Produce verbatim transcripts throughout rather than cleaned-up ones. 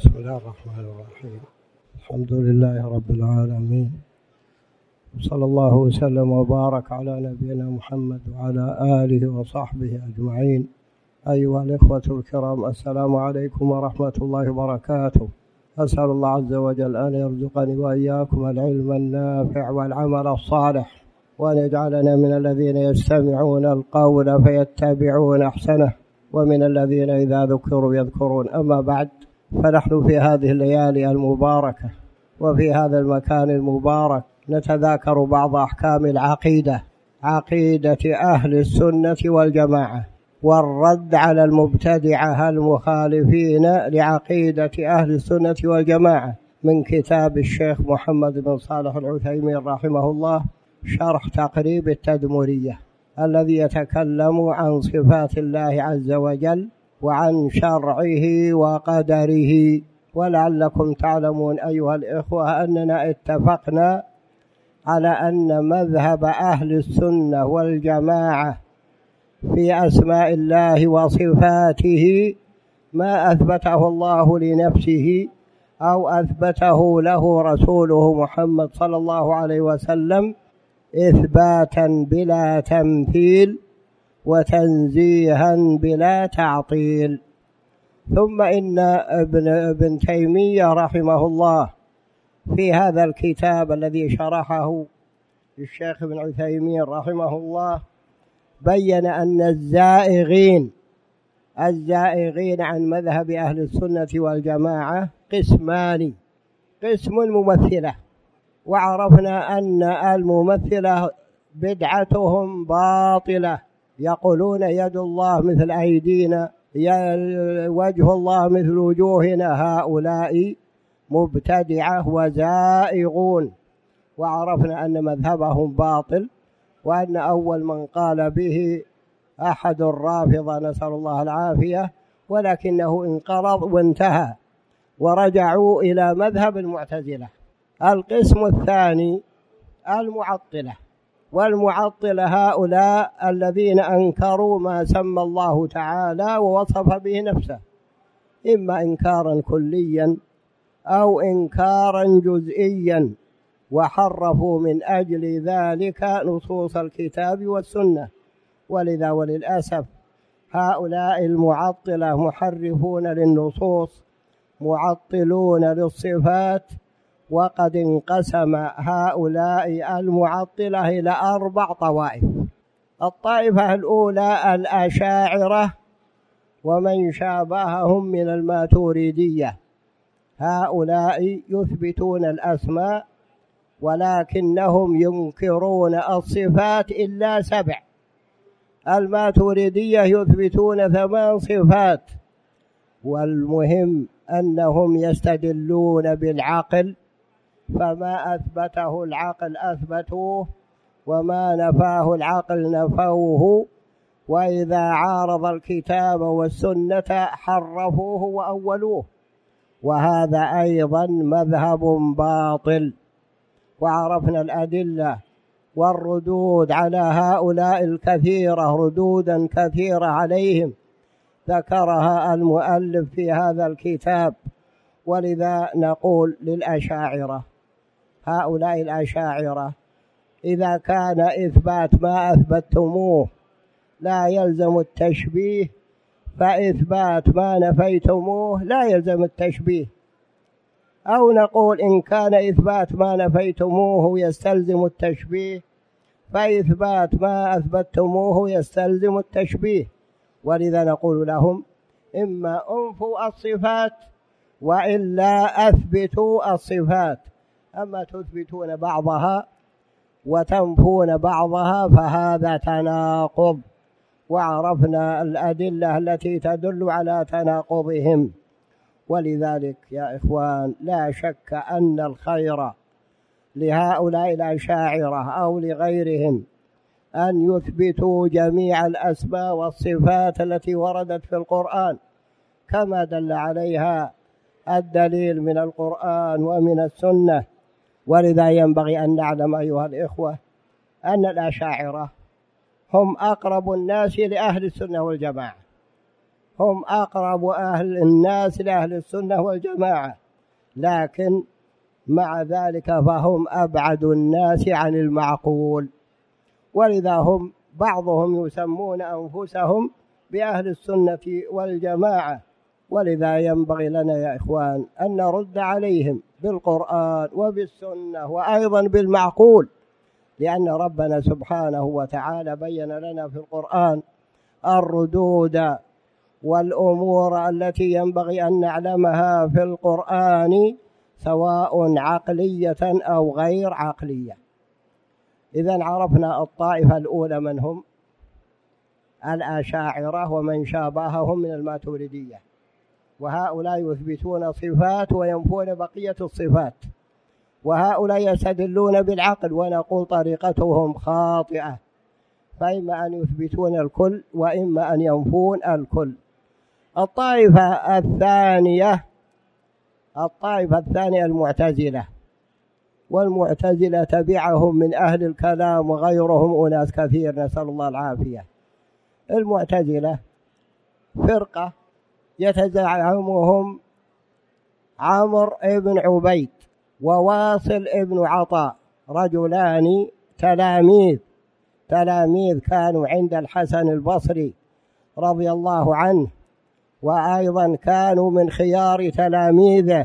بسم الله الرحمن الرحيم. الحمد لله رب العالمين، صلى الله وسلم وبارك على نبينا محمد وعلى آله وصحبه أجمعين. أيها الإخوة الكرام، السلام عليكم ورحمة الله وبركاته. أسأل الله عز وجل أن يرزقني وإياكم العلم النافع والعمل الصالح، وأن يجعلنا من الذين يستمعون القول فيتبعون أحسنه، ومن الذين إذا ذكروا يذكرون. أما بعد، فنحن في هذه الليالي المباركة وفي هذا المكان المبارك نتذاكر بعض أحكام العقيدة، عقيدة أهل السنة والجماعة، والرد على المبتدعة المخالفين لعقيدة أهل السنة والجماعة، من كتاب الشيخ محمد بن صالح العثيمين رحمه الله، شرح تقريب التدمرية، الذي يتكلم عن صفات الله عز وجل وعن شرعه وقدره. ولعلكم تعلمون أيها الإخوة أننا اتفقنا على أن مذهب أهل السنة والجماعة في أسماء الله وصفاته ما أثبته الله لنفسه أو أثبته له رسوله محمد صلى الله عليه وسلم إثباتا بلا تمثيل وتنزيها بلا تعطيل. ثم إن ابن, ابن تيمية رحمه الله في هذا الكتاب الذي شرحه الشيخ ابن عثيمين رحمه الله بين أن الزائغين الزائغين عن مذهب أهل السنة والجماعة قسمان: قسم ممثلة، وعرفنا أن الممثلة بدعتهم باطلة، يقولون يد الله مثل أيدينا، وجه الله مثل وجوهنا، هؤلاء مبتدعة وزائغون. وعرفنا أن مذهبهم باطل، وأن أول من قال به أحد الرافضة نسأل الله العافية، ولكنه انقرض وانتهى ورجعوا إلى مذهب المعتزلة. القسم الثاني المعطلة، والمعطلة هؤلاء الذين أنكروا ما سمى الله تعالى ووصف به نفسه، إما إنكارا كليا أو إنكارا جزئيا، وحرفوا من أجل ذلك نصوص الكتاب والسنة. ولذا وللأسف هؤلاء المعطلة محرفون للنصوص، معطلون للصفات. وقد انقسم هؤلاء المعطلة إلى أربع طوائف. الطائفة الأولى الأشاعرة ومن شابههم من الماتوريدية، هؤلاء يثبتون الأسماء ولكنهم ينكرون الصفات إلا سبع. الماتوريدية يثبتون ثمان صفات، والمهم أنهم يستدلون بالعقل، فما أثبته العقل أثبتوه، وما نفاه العقل نفوه، وإذا عارض الكتاب والسنة حرفوه وأولوه، وهذا أيضا مذهب باطل. وعرفنا الأدلة والردود على هؤلاء الكثيرة، ردودا كثيرة عليهم ذكرها المؤلف في هذا الكتاب. ولذا نقول للأشاعرة، هؤلاء الأشاعرة إذا كان إثبات ما أثبتموه لا يلزم التشبيه، فإثبات ما نفيتموه لا يلزم التشبيه. أو نقول إن كان إثبات ما نفيتموه يستلزم التشبيه، فإثبات ما أثبتموه يستلزم التشبيه. ولذا نقول لهم: إما أنفوا الصفات وإلا أثبتوا الصفات. أما تثبتون بعضها وتنفون بعضها فهذا تناقض، وعرفنا الأدلة التي تدل على تناقضهم. ولذلك يا إخوان، لا شك أن الخير لهؤلاء الأشاعرة أو لغيرهم أن يثبتوا جميع الأسماء والصفات التي وردت في القرآن كما دل عليها الدليل من القرآن ومن السنة. ولذا ينبغي أن نعلم أيها الإخوة أن الأشاعرة هم أقرب الناس لأهل السنة والجماعة، هم أقرب أهل الناس لأهل السنة والجماعة، لكن مع ذلك فهم أبعد الناس عن المعقول، ولذا هم بعضهم يسمون أنفسهم بأهل السنة والجماعة. ولذا ينبغي لنا يا إخوان أن نرد عليهم بالقرآن وبالسنة وأيضا بالمعقول، لأن ربنا سبحانه وتعالى بين لنا في القرآن الردود والأمور التي ينبغي أن نعلمها في القرآن سواء عقلية أو غير عقلية. إذن عرفنا الطائفة الأولى من هم؟ الأشاعرة ومن شابههم من الماتريدية، وهؤلاء يثبتون صفات وينفون بقية الصفات، وهؤلاء يستدلون بالعقل، ونقول طريقتهم خاطئة، فإما أن يثبتون الكل وإما أن ينفون الكل. الطائفة الثانية الطائفة الثانية المعتزلة، والمعتزلة تبعهم من أهل الكلام وغيرهم أناس كثير، نسأل الله العافية. المعتزلة فرقة يتزعمهم عمرو بن عبيد وواصل بن عطاء، رجلان تلاميذ تلاميذ كانوا عند الحسن البصري رضي الله عنه، وأيضا كانوا من خيار تلاميذه،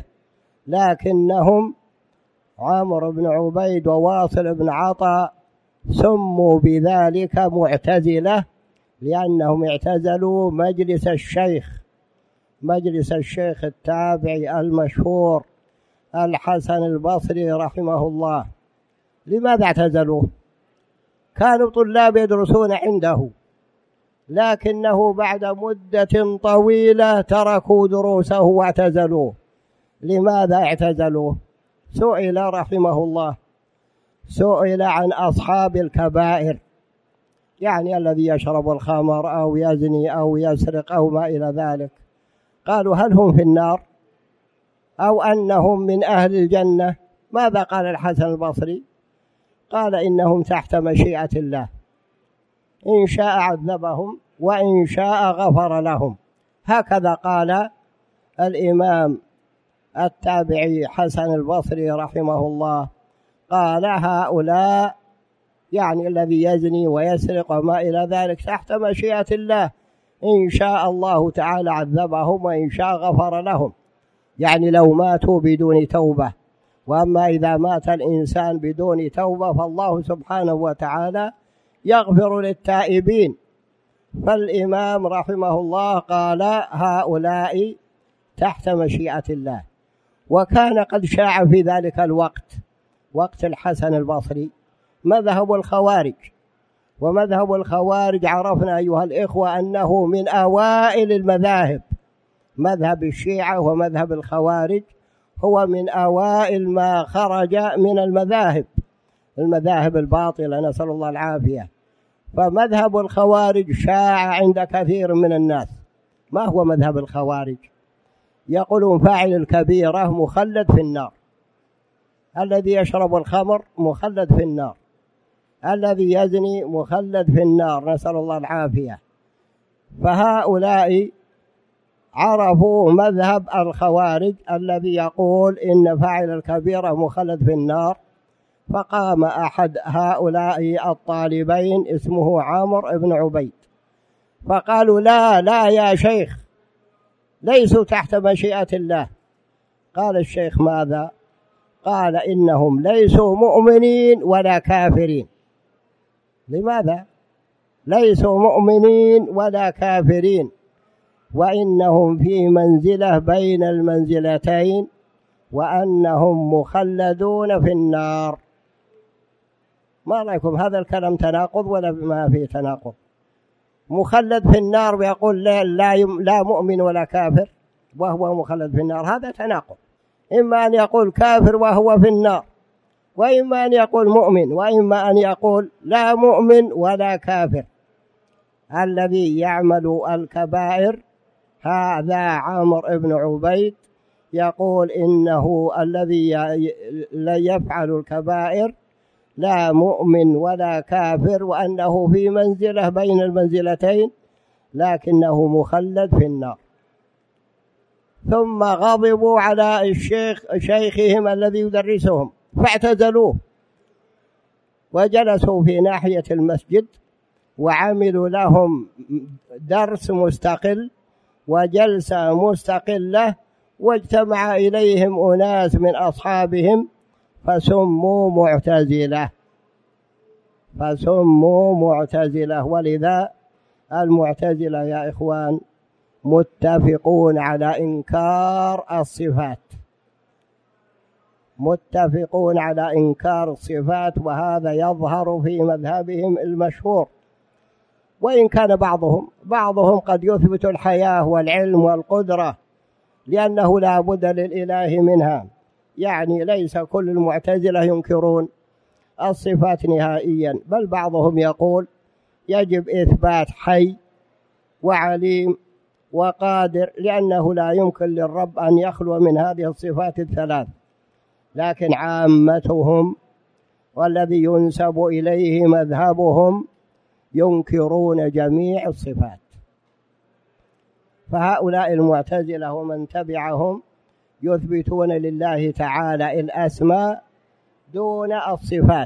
لكنهم عمرو بن عبيد وواصل بن عطاء سموا بذلك معتزلة، لأنهم اعتزلوا مجلس الشيخ مجلس الشيخ التابعي المشهور الحسن البصري رحمه الله. لماذا اعتزلوه؟ كانوا طلاب يدرسون عنده، لكنه بعد مدة طويلة تركوا دروسه واعتزلوه. لماذا اعتزلوه؟ سئل رحمه الله سئل عن أصحاب الكبائر، يعني الذي يشرب الخمر أو يزني أو يسرق أو ما إلى ذلك، قالوا هل هم في النار أو أنهم من أهل الجنة؟ ماذا قال الحسن البصري؟ قال إنهم تحت مشيئة الله، إن شاء عذبهم وإن شاء غفر لهم. هكذا قال الإمام التابعي حسن البصري رحمه الله، قال هؤلاء يعني الذي يزني ويسرق وما إلى ذلك تحت مشيئة الله، إن شاء الله تعالى عذبهم وإن شاء غفر لهم، يعني لو ماتوا بدون توبة. وأما إذا مات الإنسان بدون توبة فالله سبحانه وتعالى يغفر للتائبين. فالإمام رحمه الله قال هؤلاء تحت مشيئة الله. وكان قد شاع في ذلك الوقت، وقت الحسن البصري، مذهب الخوارج. ومذهب الخوارج عرفنا أيها الإخوة أنه من أوائل المذاهب، مذهب الشيعة ومذهب الخوارج هو من أوائل ما خرج من المذاهب المذاهب الباطلة، نسأل الله العافية. فمذهب الخوارج شاع عند كثير من الناس. ما هو مذهب الخوارج؟ يقولون فاعل الكبيرة مخلد في النار، الذي يشرب الخمر مخلد في النار، الذي يزني مخلد في النار، نسأل الله العافية. فهؤلاء عرفوا مذهب الخوارج الذي يقول إن فاعل الكبيرة مخلد في النار. فقام أحد هؤلاء الطالبين اسمه عمرو بن عبيد، فقالوا لا لا يا شيخ، ليسوا تحت مشيئة الله. قال الشيخ ماذا؟ قال إنهم ليسوا مؤمنين ولا كافرين. لماذا؟ ليسوا مؤمنين ولا كافرين، وإنهم في منزلة بين المنزلتين، وأنهم مخلدون في النار. ما رأيكم؟ هذا الكلام تناقض ولا ما فيه تناقض؟ مخلد في النار ويقول لا, لا, لا مؤمن ولا كافر وهو مخلد في النار، هذا تناقض. إما أن يقول كافر وهو في النار، وإما أن يقول مؤمن، وإما أن يقول لا مؤمن ولا كافر. الذي يعمل الكبائر هذا عمرو بن عبيد، يقول إنه الذي لا يفعل الكبائر لا مؤمن ولا كافر، وأنه في منزلة بين المنزلتين، لكنه مخلد في النار. ثم غضبوا على الشيخ شيخهم الذي يدرسهم فاعتزلوه وجلسوا في ناحية المسجد وعملوا لهم درس مستقل وجلسة مستقلة، واجتمع إليهم أناس من أصحابهم فسموا معتزلة فسموا معتزلة ولذا المعتزلة يا إخوان متفقون على إنكار الصفات، متفقون على إنكار الصفات، وهذا يظهر في مذهبهم المشهور. وإن كان بعضهم بعضهم قد يثبت الحياة والعلم والقدرة لأنه لا بد للإله منها، يعني ليس كل المعتزلة ينكرون الصفات نهائيا، بل بعضهم يقول يجب إثبات حي وعليم وقادر، لأنه لا يمكن للرب أن يخلو من هذه الصفات الثلاث. لكن عامتهم والذي ينسب إليه مذهبهم ينكرون جميع الصفات. فهؤلاء المعتزلة ومن تبعهم يثبتون لله تعالى الأسماء دون الصفات.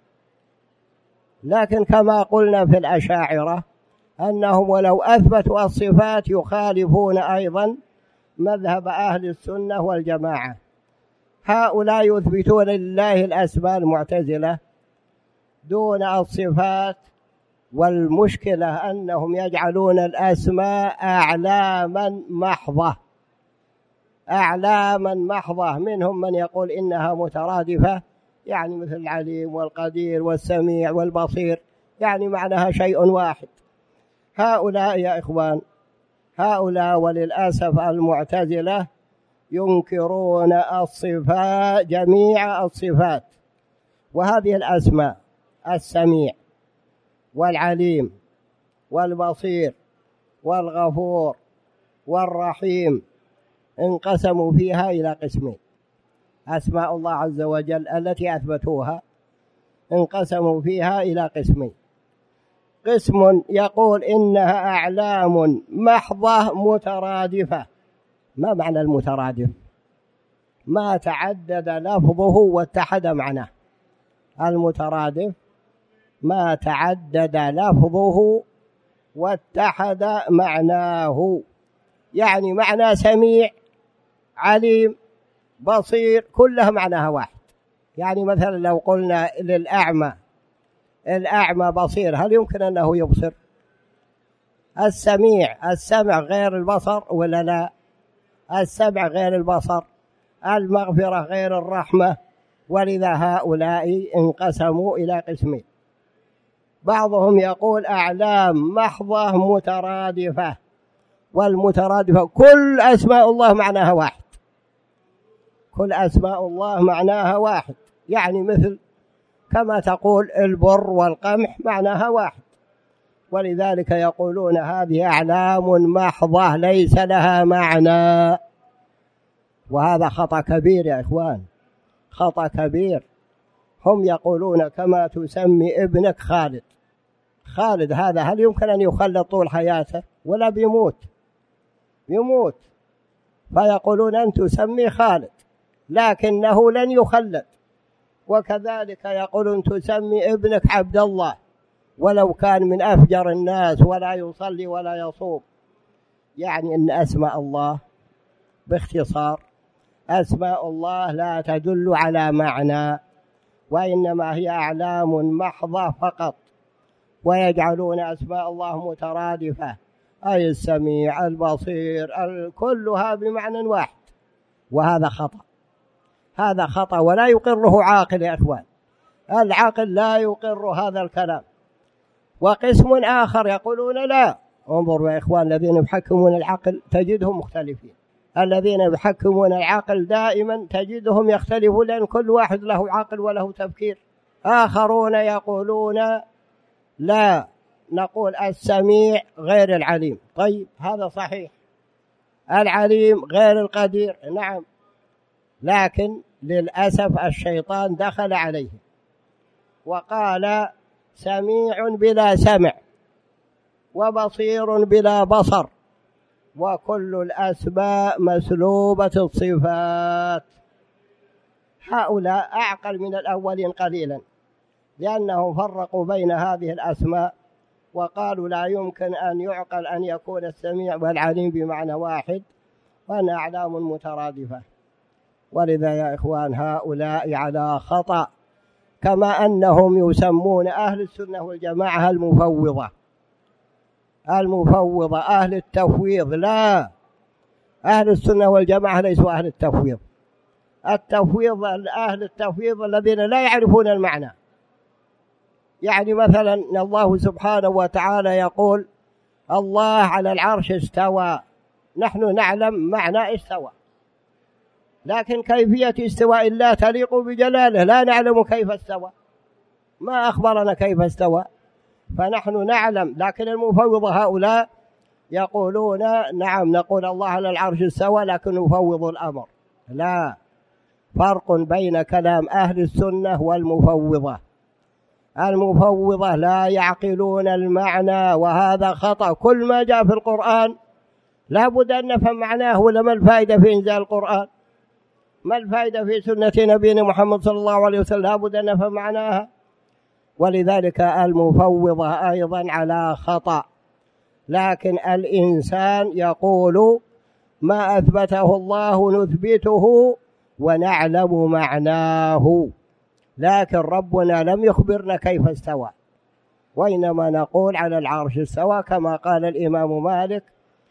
لكن كما قلنا في الأشاعرة أنهم ولو أثبتوا الصفات يخالفون أيضا مذهب أهل السنة والجماعة. هؤلاء يثبتون لله الأسماء المعتزلة دون الصفات، والمشكلة أنهم يجعلون الأسماء أعلاما محضة أعلاما محضة منهم من يقول إنها مترادفة، يعني مثل العليم والقدير والسميع والبصير، يعني معناها شيء واحد. هؤلاء يا إخوان هؤلاء وللأسف المعتزلة ينكرون الصفات جميع الصفات، وهذه الأسماء السميع والعليم والبصير والغفور والرحيم انقسموا فيها إلى قسمين. أسماء الله عز وجل التي أثبتوها انقسموا فيها إلى قسمين: قسم يقول إنها أعلام محضة مترادفة. ما معنى المترادف؟ ما تعدد لفظه واتحد معناه. المترادف ما تعدد لفظه واتحد معناه، يعني معنى سميع عليم بصير كلها معناها واحد. يعني مثلا لو قلنا للأعمى الأعمى بصير، هل يمكن أنه يبصر؟ السميع السمع غير البصر ولا لا؟ السمع غير البصر، المغفرة غير الرحمة. ولذا هؤلاء انقسموا إلى قسمين: بعضهم يقول أعلام محضة مترادفة، والمترادفة كل أسماء الله معناها واحد، كل أسماء الله معناها واحد، يعني مثل كما تقول البر والقمح معناها واحد. ولذلك يقولون هذه أعلام محضة ليس لها معنى، وهذا خطأ كبير يا إخوان، خطأ كبير. هم يقولون كما تسمي ابنك خالد، خالد هذا هل يمكن أن يخلد طول حياته؟ ولا بيموت يموت، فيقولون أن تسمي خالد لكنه لن يخلد. وكذلك يقولون تسمي ابنك عبد الله ولو كان من أفجر الناس ولا يصلي ولا يصوم. يعني أن أسماء الله باختصار أسماء الله لا تدل على معنى، وإنما هي أعلام محضة فقط، ويجعلون أسماء الله مترادفة، أي السميع البصير كلها بمعنى واحد، وهذا خطأ. هذا خطأ ولا يقره عاقل يا إخوان، العقل لا يقر هذا الكلام. وقسم آخر يقولون لا. انظروا يا إخوان، الذين يحكمون العقل تجدهم مختلفين، الذين يحكمون العقل دائما تجدهم يختلفون، لأن كل واحد له عقل وله تفكير. آخرون يقولون لا، نقول السميع غير العليم. طيب هذا صحيح، العليم غير القدير، نعم، لكن للأسف الشيطان دخل عليه وقال سميع بلا سمع، وبصير بلا بصر، وكل الأسماء مسلوبة الصفات. هؤلاء أعقل من الأولين قليلا، لأنهم فرقوا بين هذه الأسماء وقالوا لا يمكن أن يعقل أن يكون السميع والعليم بمعنى واحد، وأن أعلام مترادفة. ولذا يا إخوان هؤلاء على خطأ، كما أنهم يسمون أهل السنة والجماعة المفوضة. المفوضة أهل التفويض، لا، أهل السنة والجماعة ليسوا أهل التفويض. التفويض أهل التفويض الذين لا يعرفون المعنى. يعني مثلا الله سبحانه وتعالى يقول الله على العرش استوى، نحن نعلم معنى استوى، لكن كيفية استواء الله تليق بجلاله لا نعلم كيف استوى، ما أخبرنا كيف استوى، فنحن نعلم. لكن المفوضة هؤلاء يقولون نعم نقول الله على العرش استوى لكن نفوض الأمر. لا، فرق بين كلام أهل السنة والمفوضة. المفوضة لا يعقلون المعنى، وهذا خطأ. كل ما جاء في القرآن لا بد أن نفهم معناه، ولا ما الفائدة في إنزال القرآن؟ ما الفائدة في سنة نبينا محمد صلى الله عليه وسلم؟ لا بد أن نفهم معناها. ولذلك المفوضة أيضا على خطأ. لكن الإنسان يقول ما أثبته الله نثبته ونعلم معناه، لكن ربنا لم يخبرنا كيف استوى، وإنما نقول على العرش استوى، كما قال الإمام مالك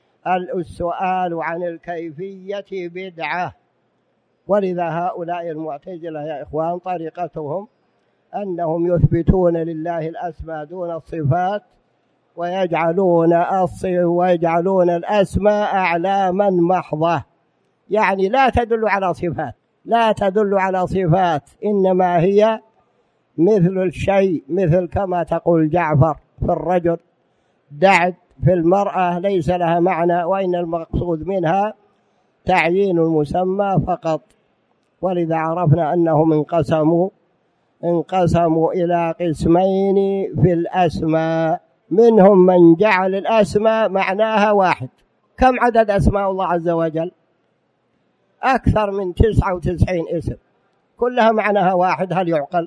السؤال عن الكيفية بدعة. ولذا هؤلاء المعتزلة يا إخوان طريقتهم أنهم يثبتون لله الأسماء دون الصفات، ويجعلون ويجعلون الأسماء أعلاما محضة، يعني لا تدل على صفات، لا تدل على صفات، إنما هي مثل الشيء، مثل كما تقول جعفر في الرجل، دعد في المرأة ليس لها معنى، وإن المقصود منها تعيين المسمى فقط. ولذا عرفنا أنهم انقسموا انقسموا إلى قسمين في الأسماء، منهم من جعل الأسماء معناها واحد. كم عدد أسماء الله عز وجل؟ أكثر من تسعة وتسعين اسم، كلها معناها واحد. هل يعقل؟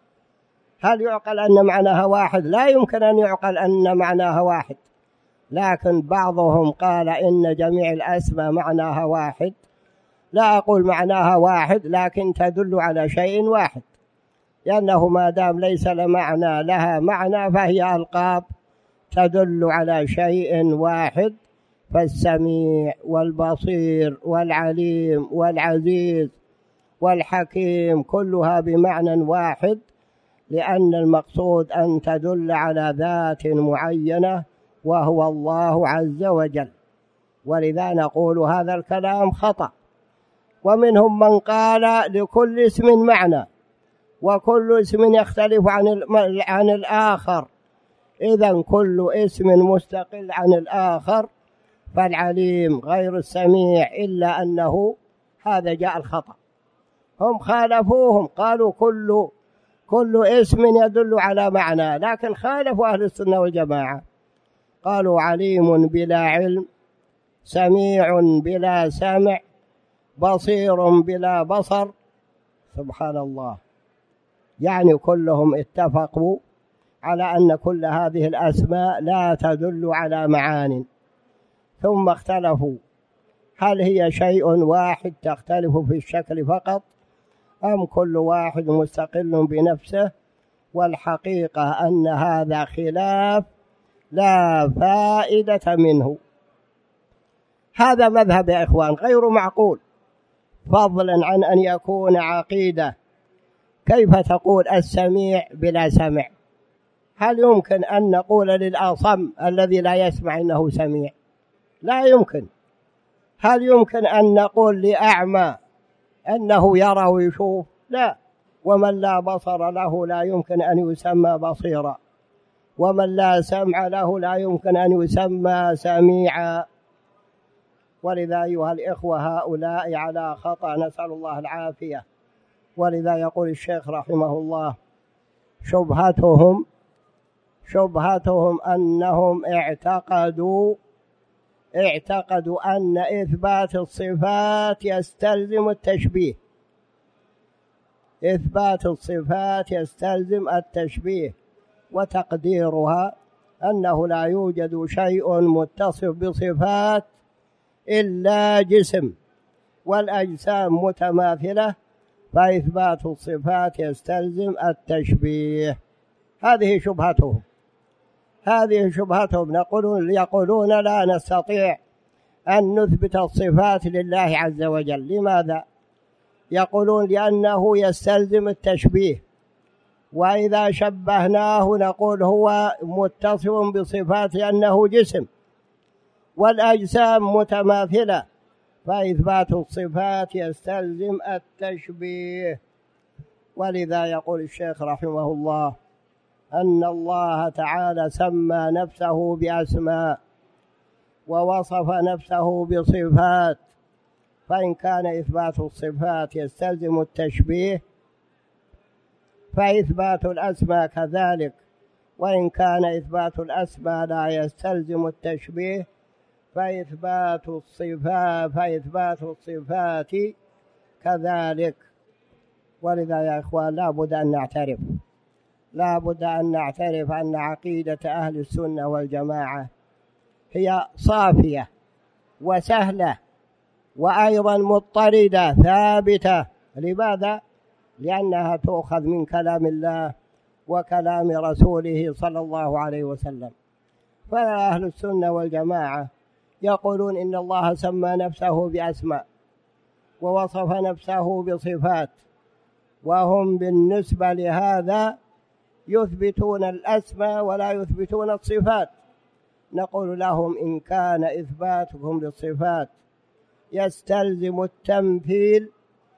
هل يعقل أن معناها واحد؟ لا يمكن أن يعقل أن معناها واحد. لكن بعضهم قال إن جميع الأسماء معناها واحد. لا أقول معناها واحد، لكن تدل على شيء واحد، لأنه ما دام ليس لمعنى لها معنى فهي ألقاب تدل على شيء واحد. فالسميع والبصير والعليم والعزيز والحكيم كلها بمعنى واحد، لأن المقصود أن تدل على ذات معينة وهو الله عز وجل. ولذا نقول هذا الكلام خطأ. ومنهم من قال لكل اسم معنى، وكل اسم يختلف عن عن الآخر، إذن كل اسم مستقل عن الآخر، فالعليم غير السميع، إلا أنه هذا جاء الخطأ. هم خالفوهم، قالوا كل كل اسم يدل على معنى، لكن خالفوا أهل السنة والجماعة، قالوا عليم بلا علم، سميع بلا سمع، بصير بلا بصر. سبحان الله، يعني كلهم اتفقوا على أن كل هذه الأسماء لا تدل على معان، ثم اختلفوا هل هي شيء واحد تختلف في الشكل فقط، أم كل واحد مستقل بنفسه. والحقيقة أن هذا خلاف لا فائدة منه. هذا مذهب يا إخوان غير معقول، فضلا عن أن يكون عقيدة. كيف تقول السميع بلا سمع؟ هل يمكن أن نقول للأصم الذي لا يسمع إنه سميع؟ لا يمكن. هل يمكن أن نقول لأعمى أنه يرى ويشوف؟ لا. ومن لا بصر له لا يمكن أن يسمى بصيرا، ومن لا سمع له لا يمكن أن يسمى سميعا. ولذا أيها الإخوة هؤلاء على خطأ، نسأل الله العافية. ولذا يقول الشيخ رحمه الله شبهتهم شبهتهم أنهم اعتقدوا اعتقدوا أن إثبات الصفات يستلزم التشبيه إثبات الصفات يستلزم التشبيه وتقديرها أنه لا يوجد شيء متصف بصفات إلا جسم والأجسام متماثلة، فإثبات الصفات يستلزم التشبيه. هذه شبهتهم هذه شبهتهم نقول يقولون لا نستطيع أن نثبت الصفات لله عز وجل. لماذا؟ يقولون لأنه يستلزم التشبيه، وإذا شبهناه نقول هو متصف بصفات لأنه جسم والأجسام متماثلة، فإثبات الصفات يستلزم التشبيه. ولذا يقول الشيخ رحمه الله أن الله تعالى سمى نفسه بأسماء ووصف نفسه بصفات، فإن كان إثبات الصفات يستلزم التشبيه فإثبات الأسماء كذلك، وإن كان إثبات الأسماء لا يستلزم التشبيه فإثبات الصفات فإثبات الصفات كذلك. ولذا يا إخوان لا بد أن نعترف لا بد أن نعترف أن عقيدة أهل السنة والجماعة هي صافية وسهلة وأيضا مضطردة ثابتة. لماذا؟ لأنها تؤخذ من كلام الله وكلام رسوله صلى الله عليه وسلم. فأهل السنة والجماعة يقولون إن الله سمى نفسه بأسماء ووصف نفسه بصفات، وهم بالنسبة لهذا يثبتون الأسماء ولا يثبتون الصفات. نقول لهم إن كان إثباتكم للصفات يستلزم التمثيل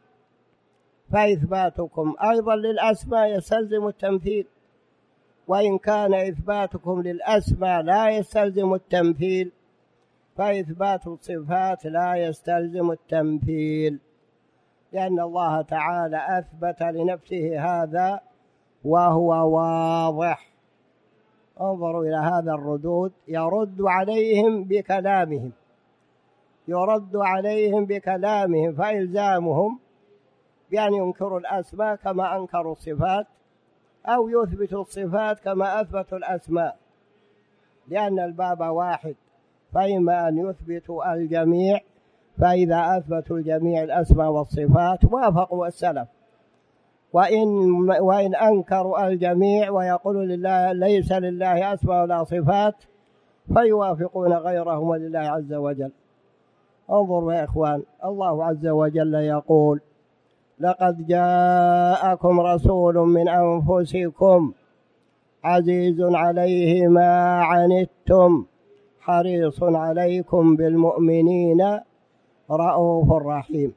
فإثباتكم أيضا للأسماء يستلزم التمثيل، وإن كان إثباتكم للأسماء لا يستلزم التمثيل فإثبات الصفات لا يستلزم التمثيل، لأن الله تعالى أثبت لنفسه هذا وهو واضح. انظروا إلى هذا الردود، يرد عليهم بكلامهم يرد عليهم بكلامهم فإلزامهم بأن ينكروا الأسماء كما أنكروا الصفات، أو يثبتوا الصفات كما أثبتوا الأسماء، لأن الباب واحد، فإما أن يثبتوا الجميع، فإذا أثبتوا الجميع الأسماء والصفات وافقوا السلف، وإن, وإن أنكروا الجميع ويقولوا لله ليس لله أسماء ولا صفات فيوافقون غيرهم ولله عز وجل. انظروا يا إخوان، الله عز وجل يقول لقد جاءكم رسول من أنفسكم عزيز عليه ما عنتم حريص عليكم بالمؤمنين رؤوف رحيم.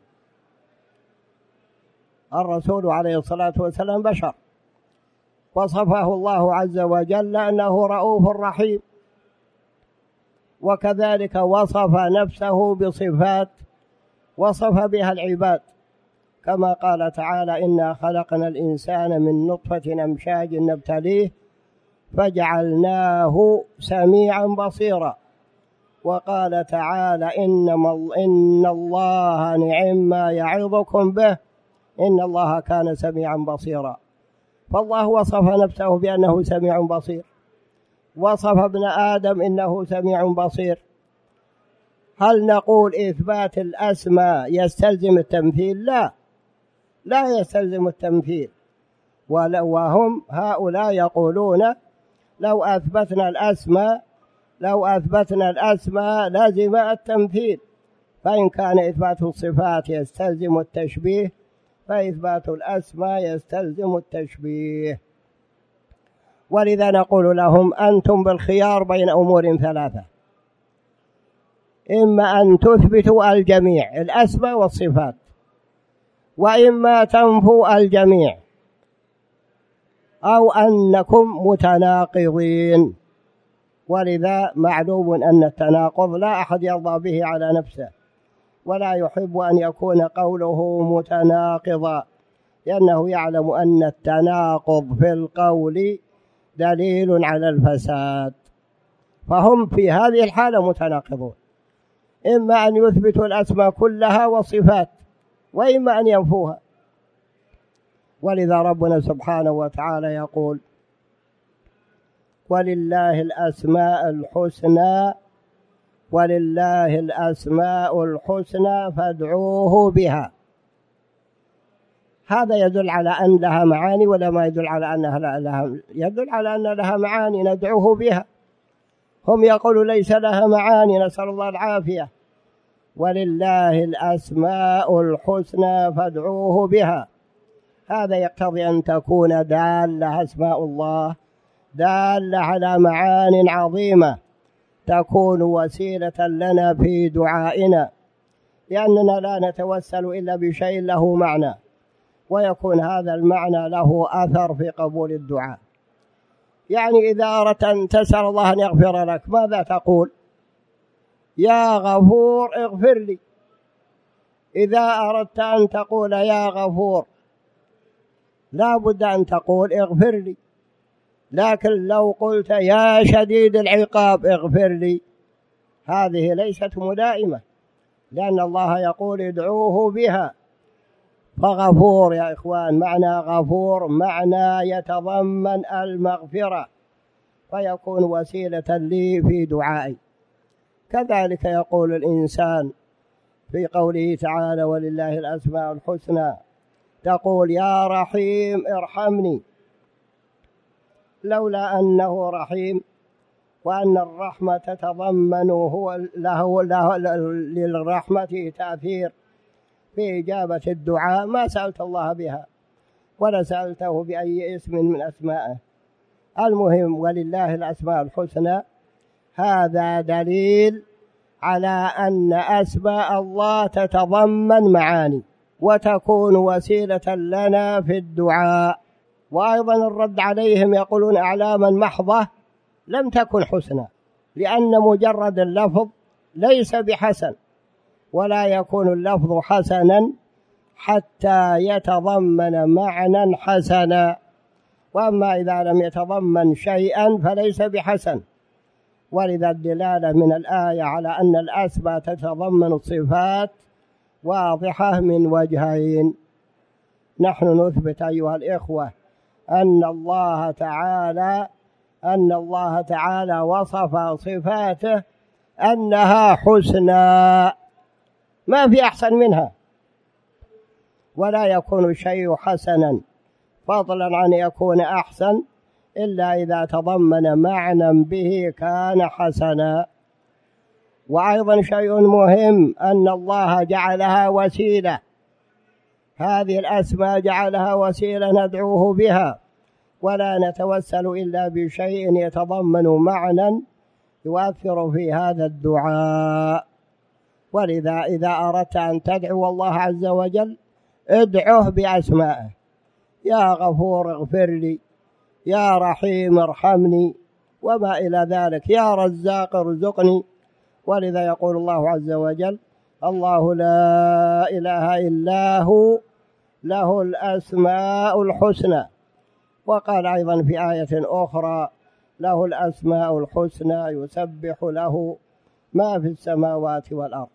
الرسول عليه الصلاة والسلام بشر، وصفه الله عز وجل أنه رؤوف رحيم، وكذلك وصف نفسه بصفات وصف بها العباد، كما قال تعالى إنا خلقنا الإنسان من نطفة أمشاج نبتليه فجعلناه سميعا بصيرا. وقال تعالى إنما إن الله نعم ما يعظكم به إن الله كان سميعا بصيرا. فالله وصف نفسه بأنه سميع بصير، وصف ابن آدم إنه سميع بصير. هل نقول إثبات الأسماء يستلزم التمثيل؟ لا لا يستلزم التمثيل. وهم هؤلاء يقولون لو أثبتنا الأسماء لو أثبتنا الأسماء لازم التمثيل، فإن كان إثبات الصفات يستلزم التشبيه فإثبات الأسماء يستلزم التشبيه. ولذا نقول لهم أنتم بالخيار بين أمور ثلاثة، إما أن تثبتوا الجميع الأسماء والصفات، وإما تنفوا الجميع، أو أنكم متناقضين. ولذا معلوم أن التناقض لا أحد يرضى به على نفسه، ولا يحب أن يكون قوله متناقضا، لأنه يعلم أن التناقض في القول دليل على الفساد. فهم في هذه الحالة متناقضون، إما أن يثبتوا الأسماء كلها والصفات وإما أن ينفوها. ولذا ربنا سبحانه وتعالى يقول: ولله الأسماء الحسنى ولله الأسماء الحسنى فادعوه بها. هذا يدل على أن لها معاني ولا ما يدل على أنها لها؟ يدل على أن لها معاني ندعوه بها. هم يقولوا ليس لها معاني، نسأل الله العافية. ولله الأسماء الحسنى فادعوه بها، هذا يقتضي أن تكون دالة أسماء الله دالة على معان عظيمة تكون وسيلة لنا في دعائنا، لأننا لا نتوسل إلا بشيء له معنى، ويكون هذا المعنى له أثر في قبول الدعاء. يعني إذا أردت أن تسأل الله أن يغفر لك ماذا تقول؟ يا غفور اغفر لي. إذا أردت أن تقول يا غفور لا بد أن تقول اغفر لي. لكن لو قلت يا شديد العقاب اغفر لي هذه ليست ملائمة، لأن الله يقول ادعوه بها. فغفور يا إخوان معنى غفور معنى يتضمن المغفرة، فيكون وسيلة لي في دعائي. كذلك يقول الإنسان في قوله تعالى: ولله الأسماء الحسنى، تقول يا رحيم ارحمني، لولا أنه رحيم وأن الرحمة تتضمن هو له, له للرحمة تأثير في إجابة الدعاء ما سألت الله بها ولا سألته بأي اسم من أسمائه. المهم ولله الأسماء الحسنى، هذا دليل على أن أسماء الله تتضمن معاني وتكون وسيلة لنا في الدعاء. وأيضا الرد عليهم يقولون أعلاما محضة لم تكن حسنى، لأن مجرد اللفظ ليس بحسن، ولا يكون اللفظ حسنا حتى يتضمن معنى حسنا، وأما إذا لم يتضمن شيئا فليس بحسن. ولذا الدلالة من الآية على أن الأسماء تتضمن الصفات واضحة من وجهين. نحن نثبت أيها الإخوة أن الله تعالى أن الله تعالى وصف صفاته أنها حسنى، ما في أحسن منها، ولا يكون الشيء حسنا فضلا عن يكون أحسن إلا إذا تضمن معنى به كان حسنا. وأيضا شيء مهم أن الله جعلها وسيلة، هذه الأسماء جعلها وسيلة ندعوه بها، ولا نتوسل إلا بشيء يتضمن معنى يؤثر في هذا الدعاء. ولذا إذا أردت أن تدعو الله عز وجل ادعه بأسمائه: يا غفور اغفر لي، يا رحيم ارحمني، وما إلى ذلك، يا رزاق ارزقني. ولذا يقول الله عز وجل: الله لا إله إلا هو له الأسماء الحسنى. وقال أيضا في آية أخرى: له الأسماء الحسنى يسبح له ما في السماوات والأرض.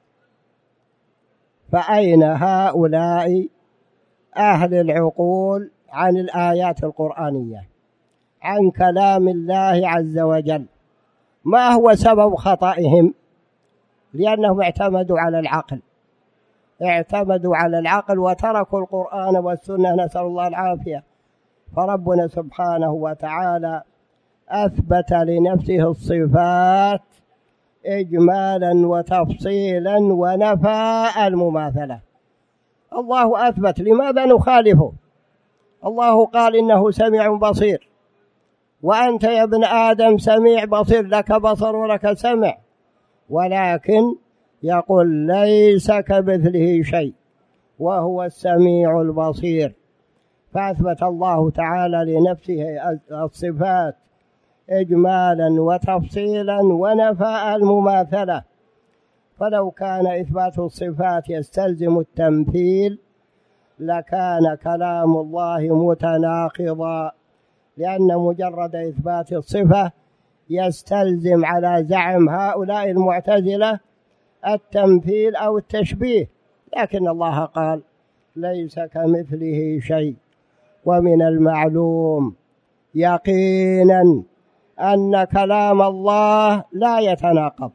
فأين هؤلاء أهل العقول عن الآيات القرآنية، عن كلام الله عز وجل؟ ما هو سبب خطئهم؟ لأنهم اعتمدوا على العقل اعتمدوا على العقل وتركوا القرآن والسنة، نسأل الله العافية. فربنا سبحانه وتعالى أثبت لنفسه الصفات إجمالا وتفصيلا ونفى المماثلة. الله أثبت، لماذا نخالفه؟ الله قال إنه سميع بصير، وأنت يا ابن آدم سميع بصير، لك بصر ولك سمع، ولكن يقول ليس كمثله شيء وهو السميع البصير. فأثبت الله تعالى لنفسه الصفات إجمالا وتفصيلا ونفى المماثلة. فلو كان إثبات الصفات يستلزم التمثيل لكان كلام الله متناقضا، لأن مجرد إثبات الصفة يستلزم على زعم هؤلاء المعتزلة التمثيل أو التشبيه، لكن الله قال ليس كمثله شيء. ومن المعلوم يقينا أن كلام الله لا يتناقض،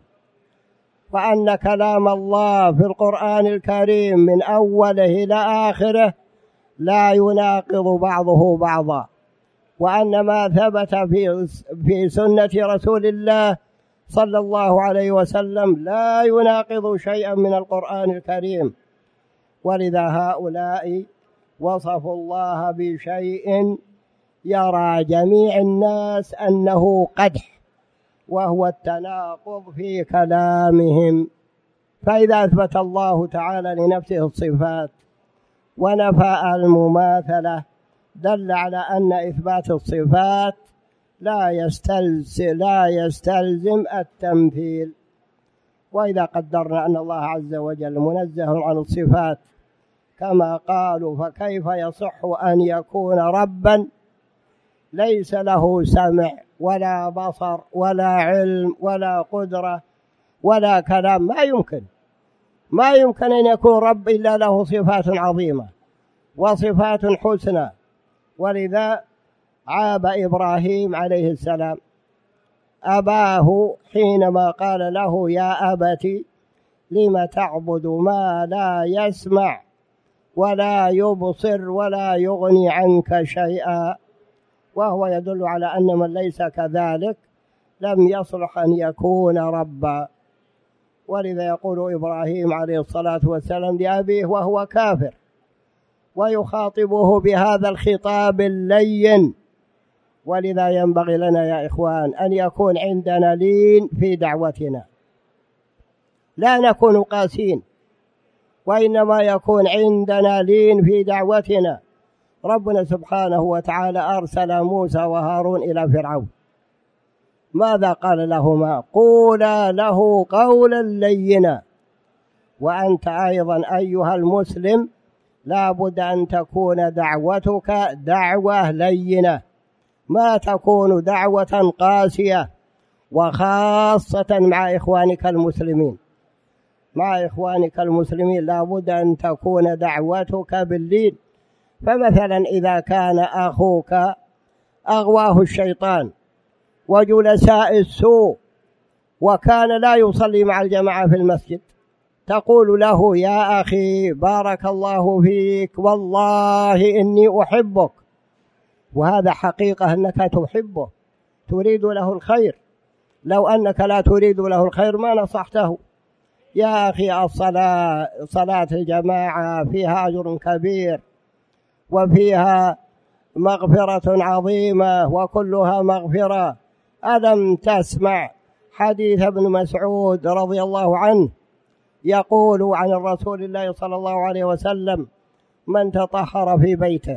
وأن كلام الله في القرآن الكريم من أوله إلى آخره لا يناقض بعضه بعضا، وأن ما ثبت في في سنة رسول الله صلى الله عليه وسلم لا يناقض شيئا من القرآن الكريم. ولذا هؤلاء وصفوا الله بشيء يرى جميع الناس أنه قدح، وهو التناقض في كلامهم. فإذا أثبت الله تعالى لنفسه الصفات ونفى المماثلة دل على أن إثبات الصفات لا يستلزم, لا يستلزم التمثيل. وإذا قدرنا أن الله عز وجل منزه عن الصفات كما قالوا، فكيف يصح أن يكون ربا ليس له سمع ولا بصر ولا علم ولا قدرة ولا كلام؟ ما يمكن ما يمكن أن يكون رب إلا له صفات عظيمة وصفات حسنى. ولذا عاب إبراهيم عليه السلام أباه حينما قال له يا أبت لم تعبد ما لا يسمع ولا يبصر ولا يغني عنك شيئا، وهو يدل على أن من ليس كذلك لم يصلح أن يكون ربا. ولذا يقول إبراهيم عليه الصلاة والسلام لأبيه وهو كافر ويخاطبه بهذا الخطاب اللين. ولذا ينبغي لنا يا إخوان أن يكون عندنا لين في دعوتنا، لا نكون قاسين، وإنما يكون عندنا لين في دعوتنا. ربنا سبحانه وتعالى أرسل موسى وهارون إلى فرعون، ماذا قال لهما؟ قولا له قولا لينا. وأنت أيضا أيها المسلم لا بد أن تكون دعوتك دعوة لينة، ما تكون دعوة قاسية، وخاصة مع إخوانك المسلمين. مع إخوانك المسلمين لا بد أن تكون دعوتك باللين. فمثلا إذا كان أخوك أغواه الشيطان وجلساء السوء وكان لا يصلي مع الجماعة في المسجد، تقول له يا أخي بارك الله فيك والله إني أحبك، وهذا حقيقة أنك تحبه تريد له الخير. لو أنك لا تريد له الخير ما نصحته. يا أخي الصلاة صلاة الجماعة فيها أجر كبير وفيها مغفرة عظيمة وكلها مغفرة. ألم تسمع حديث ابن مسعود رضي الله عنه يقول عن الرسول الله صلى الله عليه وسلم من تطهر في بيته،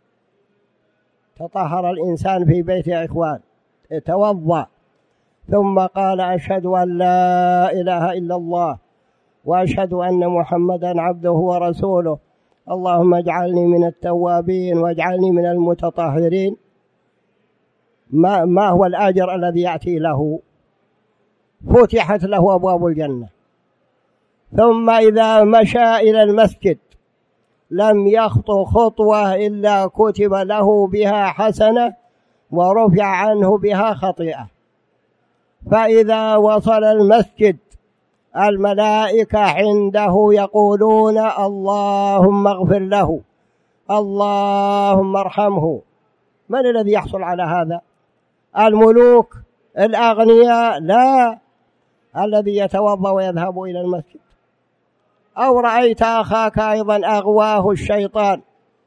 تطهر الإنسان في بيته يا إخوان، توضأ ثم قال أشهد أن لا إله إلا الله وأشهد أن محمدا عبده ورسوله اللهم اجعلني من التوابين واجعلني من المتطهرين، ما, ما هو الأجر الذي يأتي له؟ فتحت له أبواب الجنة. ثم إذا مشى إلى المسجد لم يخطو خطوة إلا كتب له بها حسنة ورفع عنه بها خطيئة. فإذا وصل المسجد الملائكة عنده يقولون اللهم اغفر له اللهم ارحمه. من الذي يحصل على هذا؟ الملوك الأغنياء؟ لا، الذي يتوضأ ويذهب إلى المسجد. أو رأيت أخاك أيضا أغواه الشيطان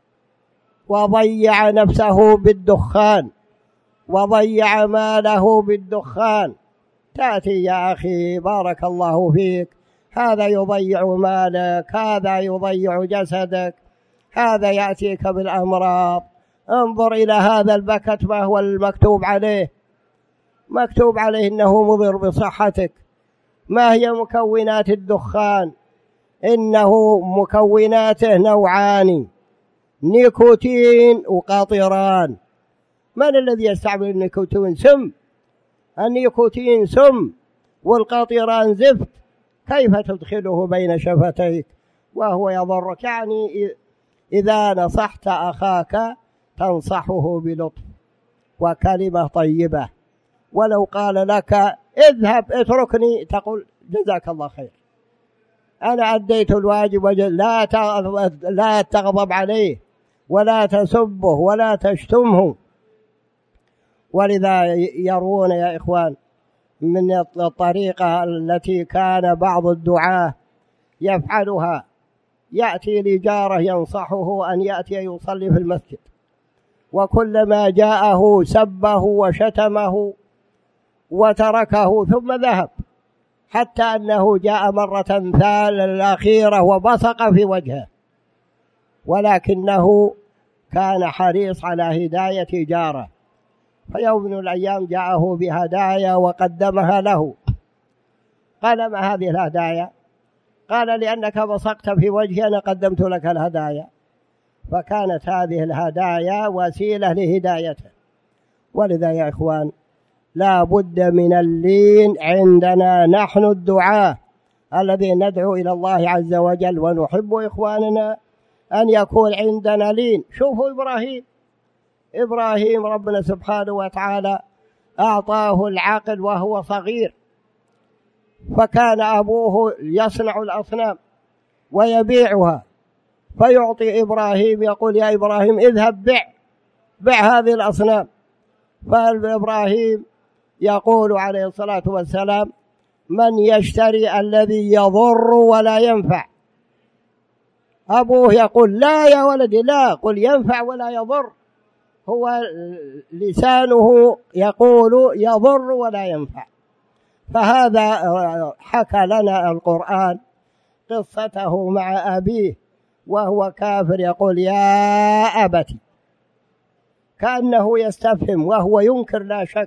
وضيع نفسه بالدخان وضيع ماله بالدخان، تأتي يا أخي بارك الله فيك هذا يضيع مالك، هذا يضيع جسدك، هذا يأتيك بالأمراض. انظر إلى هذا البكت ما هو المكتوب عليه، مكتوب عليه إنه مضر بصحتك. ما هي مكونات الدخان؟ إنه مكوناته نوعان، نيكوتين وقاطران. من الذي يستعمل النيكوتين؟ سم، النيكوتين سم، والقاطران زفت، كيف تدخله بين شفتيك وهو يضرك؟ يعني إذا نصحت أخاك تنصحه بلطف وكلمة طيبة، ولو قال لك اذهب اتركني تقول جزاك الله خير، أنا أديت الواجب، لا لا تغضب عليه ولا تسبه ولا تشتمه. ولذا يرون يا إخوان من الطريقة التي كان بعض الدعاة يفعلها، يأتي لجاره ينصحه أن يأتي يصلي في المسجد، وكلما جاءه سبه وشتمه وتركه ثم ذهب، حتى أنه جاء مرة ثالثة الأخيرة وبصق في وجهه، ولكنه كان حريص على هداية جاره. فيوم من الأيام جاءه بهدايا وقدمها له، قال ما هذه الهدايا؟ قال لأنك بصقت في وجهي أنا قدمت لك الهدايا. فكانت هذه الهدايا وسيلة لهدايته. ولذا يا إخوان لا بد من اللين عندنا نحن الدعاة الذين ندعو إلى الله عز وجل، ونحب إخواننا أن يكون عندنا لين. شوفوا إبراهيم إبراهيم ربنا سبحانه وتعالى أعطاه العقل وهو صغير، فكان أبوه يصنع الأصنام ويبيعها، فيعطي إبراهيم يقول يا إبراهيم اذهب بع بع هذه الأصنام. فإبراهيم يقول عليه الصلاة والسلام من يشتري الذي يضر ولا ينفع؟ أبوه يقول لا يا ولدي لا، قل ينفع ولا يضر، هو لسانه يقول يضر ولا ينفع. فهذا حكى لنا القرآن قصته مع أبيه وهو كافر، يقول يا أبتي، كأنه يستفهم وهو ينكر لا شك،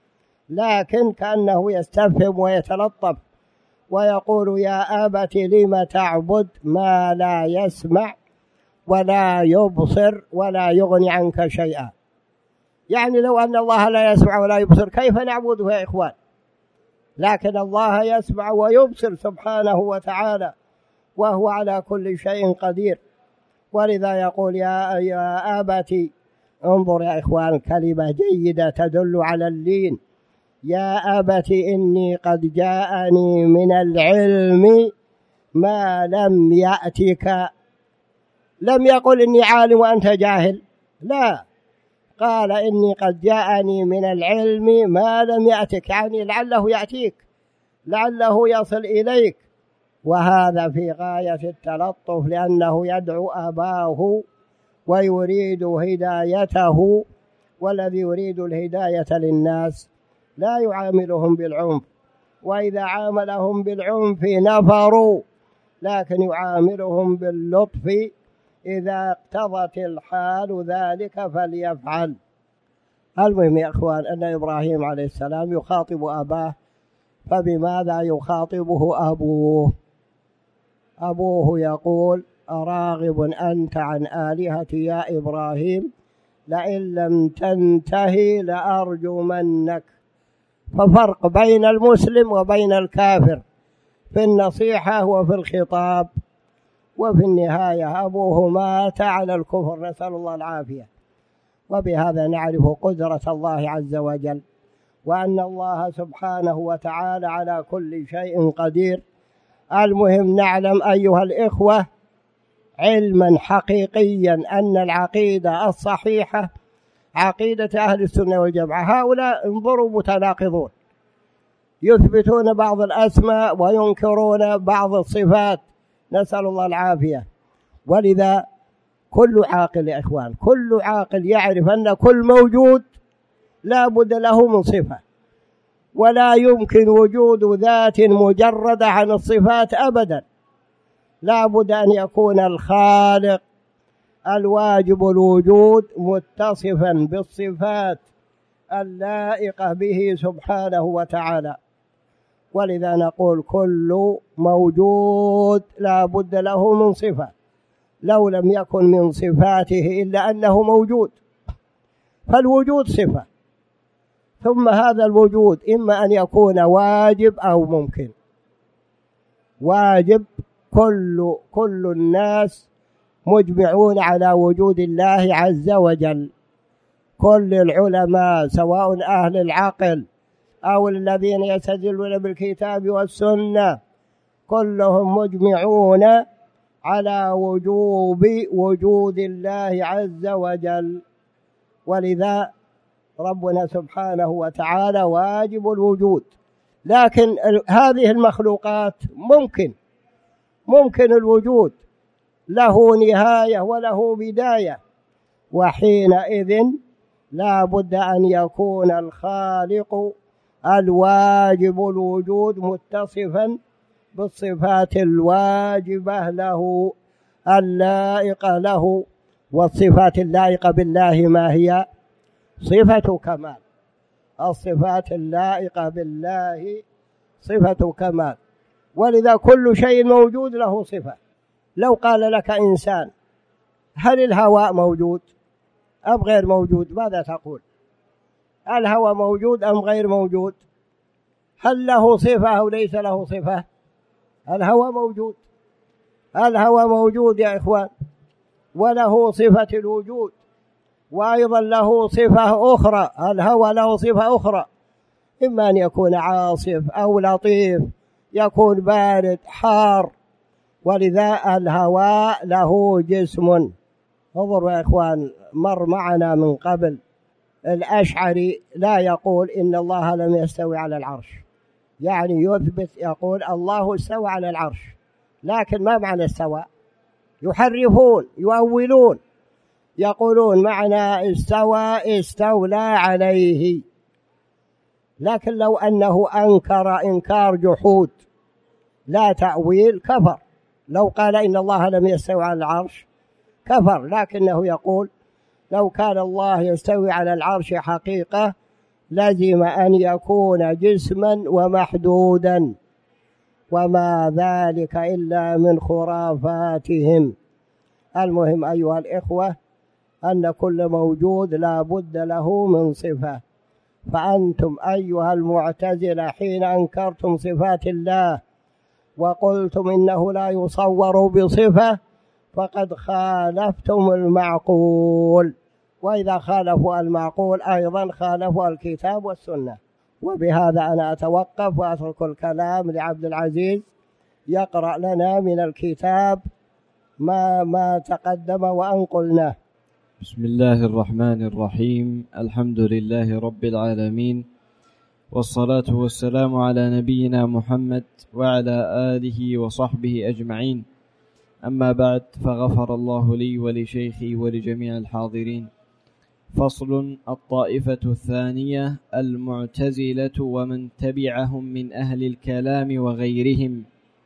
لكن كأنه يستفهم ويتلطف ويقول يا أبت لم تعبد ما لا يسمع ولا يبصر ولا يغني عنك شيئا. يعني لو أن الله لا يسمع ولا يبصر كيف نعبده يا إخوان؟ لكن الله يسمع ويبصر سبحانه وتعالى، وهو على كل شيء قدير. ولذا يقول يا, يا أبتي، انظر يا إخوان كلمة جيدة تدل على اللين، يا أبت إني قد جاءني من العلم ما لم يأتك. لم يقل إني عالم وأنت جاهل، لا، قال إني قد جاءني من العلم ما لم يأتك، يعني لعله يأتيك، لعله يصل إليك. وهذا في غاية التلطف، لأنه يدعو أباه ويريد هدايته، والذي يريد الهداية للناس لا يعاملهم بالعنف، وإذا عاملهم بالعنف نفروا، لكن يعاملهم باللطف، إذا اقتضت الحال ذلك فليفعل. المهم يا أخوان أن إبراهيم عليه السلام يخاطب أباه، فبماذا يخاطبه أبوه؟ أبوه يقول أراغب أنت عن آلهتي يا إبراهيم لئن لم تنتهي لأرجمنك. ففرق بين المسلم وبين الكافر في النصيحة وفي الخطاب. وفي النهاية أبوه مات على الكفر، نسأل الله العافية. وبهذا نعرف قدرة الله عز وجل، وأن الله سبحانه وتعالى على كل شيء قدير. المهم نعلم أيها الإخوة علما حقيقيا أن العقيدة الصحيحة عقيدة أهل السنة والجماعة. هؤلاء انظروا متناقضون، يثبتون بعض الأسماء وينكرون بعض الصفات، نسأل الله العافية. ولذا كل عاقل يا إخوان، كل عاقل يعرف أن كل موجود لا بد له من صفة، ولا يمكن وجود ذات مجردة عن الصفات أبدا، لا بد أن يكون الخالق الواجب الوجود متصفا بالصفات اللائقة به سبحانه وتعالى. ولذا نقول كل موجود لا بد له من صفة، لو لم يكن من صفاته إلا أنه موجود. فالوجود صفة، ثم هذا الوجود إما أن يكون واجب أو ممكن. واجب كل كل الناس مجمعون على وجود الله عز وجل، كل العلماء سواء أهل العقل أو الذين يستدلون بالكتاب والسنة كلهم مجمعون على وجوب وجود الله عز وجل. ولذا ربنا سبحانه وتعالى واجب الوجود. لكن هذه المخلوقات ممكن ممكن الوجود، له نهاية وله بداية، وحينئذ لا بد أن يكون الخالق الواجب الوجود متصفا بالصفات الواجبة له اللائقة له. والصفات اللائقة بالله ما هي؟ صفة كمال. الصفات اللائقة بالله صفة كمال، ولذا كل شيء موجود له صفة. لو قال لك إنسان هل الهواء موجود أم غير موجود، ماذا تقول؟ الهواء موجود أم غير موجود؟ هل له صفة أو ليس له صفة؟ الهواء موجود، الهواء موجود يا إخوان، وله صفة الوجود، وأيضا له صفة أخرى. الهواء له صفة أخرى، إما أن يكون عاصف أو لطيف، يكون بارد حار. ولذا الهواء له جسم. انظروا يا إخوان، مر معنا من قبل الأشعري لا يقول إن الله لم يستوي على العرش، يعني يثبت يقول الله استوى على العرش، لكن ما معنى استوى؟ يحرفون يؤولون، يقولون معنى استوى استولى عليه. لكن لو أنه أنكر إنكار جحود لا تأويل كفر. لو قال إن الله لم يستوي على العرش كفر، لكنه يقول لو كان الله يستوي على العرش حقيقة لازم أن يكون جسما ومحدودا، وما ذلك إلا من خرافاتهم. المهم أيها الإخوة أن كل موجود لا بد له من صفة. فأنتم أيها المعتزلة حين أنكرتم صفات الله وقلتم إنه لا يصور بصفة فقد خالفتم المعقول، وإذا خالفوا المعقول أيضا خالفوا الكتاب والسنة. وبهذا أنا أتوقف وأترك الكلام لعبد العزيز يقرأ لنا من الكتاب ما ما تقدم وأنقلناه. بسم الله الرحمن الرحيم. الحمد لله رب العالمين، والصلاة والسلام على نبينا محمد وعلى آله وصحبه أجمعين. أما بعد، فغفر الله لي ولشيخي ولجميع الحاضرين. فصل: الطائفة الثانية المعتزلة ومن تبعهم من أهل الكلام وغيرهم.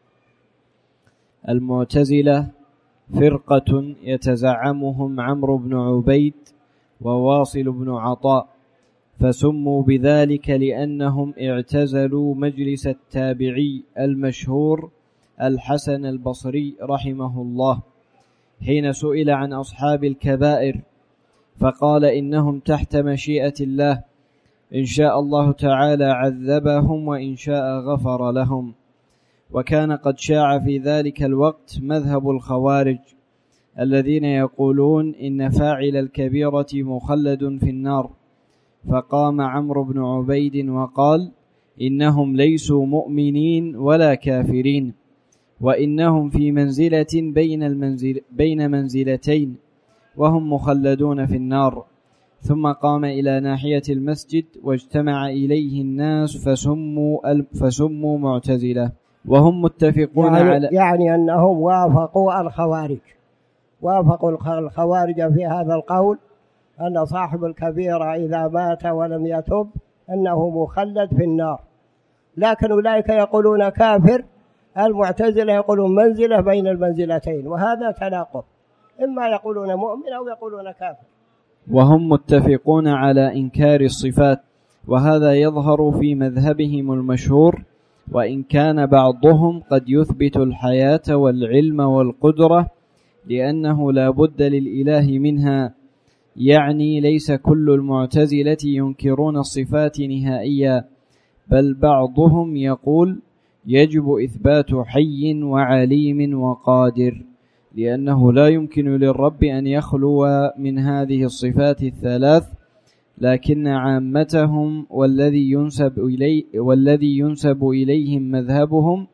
المعتزلة فرقة يتزعمهم عمرو بن عبيد وواصل بن عطاء، فسموا بذلك لأنهم اعتزلوا مجلس التابعي المشهور الحسن البصري رحمه الله حين سئل عن أصحاب الكبائر، فقال إنهم تحت مشيئة الله، إن شاء الله تعالى عذبهم وإن شاء غفر لهم. وكان قد شاع في ذلك الوقت مذهب الخوارج الذين يقولون إن فاعل الكبيرة مخلد في النار، فقام عمرو بن عبيد وقال إنهم ليسوا مؤمنين ولا كافرين، وإنهم في منزلة بين, المنزل بين منزلتين وهم مخلدون في النار. ثم قام إلى ناحية المسجد واجتمع إليه الناس فسموا, فسموا معتزلة، وهم متفقون يعني على يعني أنهم وافقوا الخوارج وافقوا الخوارج في هذا القول أن صاحب الكبيرة إذا مات ولم يتب أنه مخلد في النار. لكن أولئك يقولون كافر، المعتزلة يقولون منزلة بين المنزلتين، وهذا تناقض، إما يقولون مؤمن أو يقولون كافر. وهم متفقون على إنكار الصفات، وهذا يظهر في مذهبهم المشهور، وإن كان بعضهم قد يثبت الحياة والعلم والقدرة لأنه لا بد للإله منها، يعني ليس كل المعتزلة ينكرون الصفات نهائيا، بل بعضهم يقول يجب إثبات حي وعليم وقادر، لأنه لا يمكن للرب أن يخلو من هذه الصفات الثلاث، لكن عامتهم والذي ينسب إليه والذي ينسب إليهم مذهبهم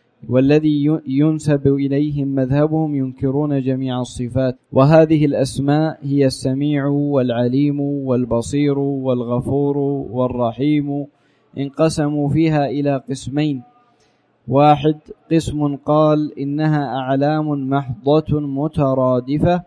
والذي ينسب إليهم مذهبهم ينكرون جميع الصفات. وهذه الأسماء هي السميع والعليم والبصير والغفور والرحيم، انقسموا فيها إلى قسمين: واحد قسم قال إنها أعلام محضة مترادفة،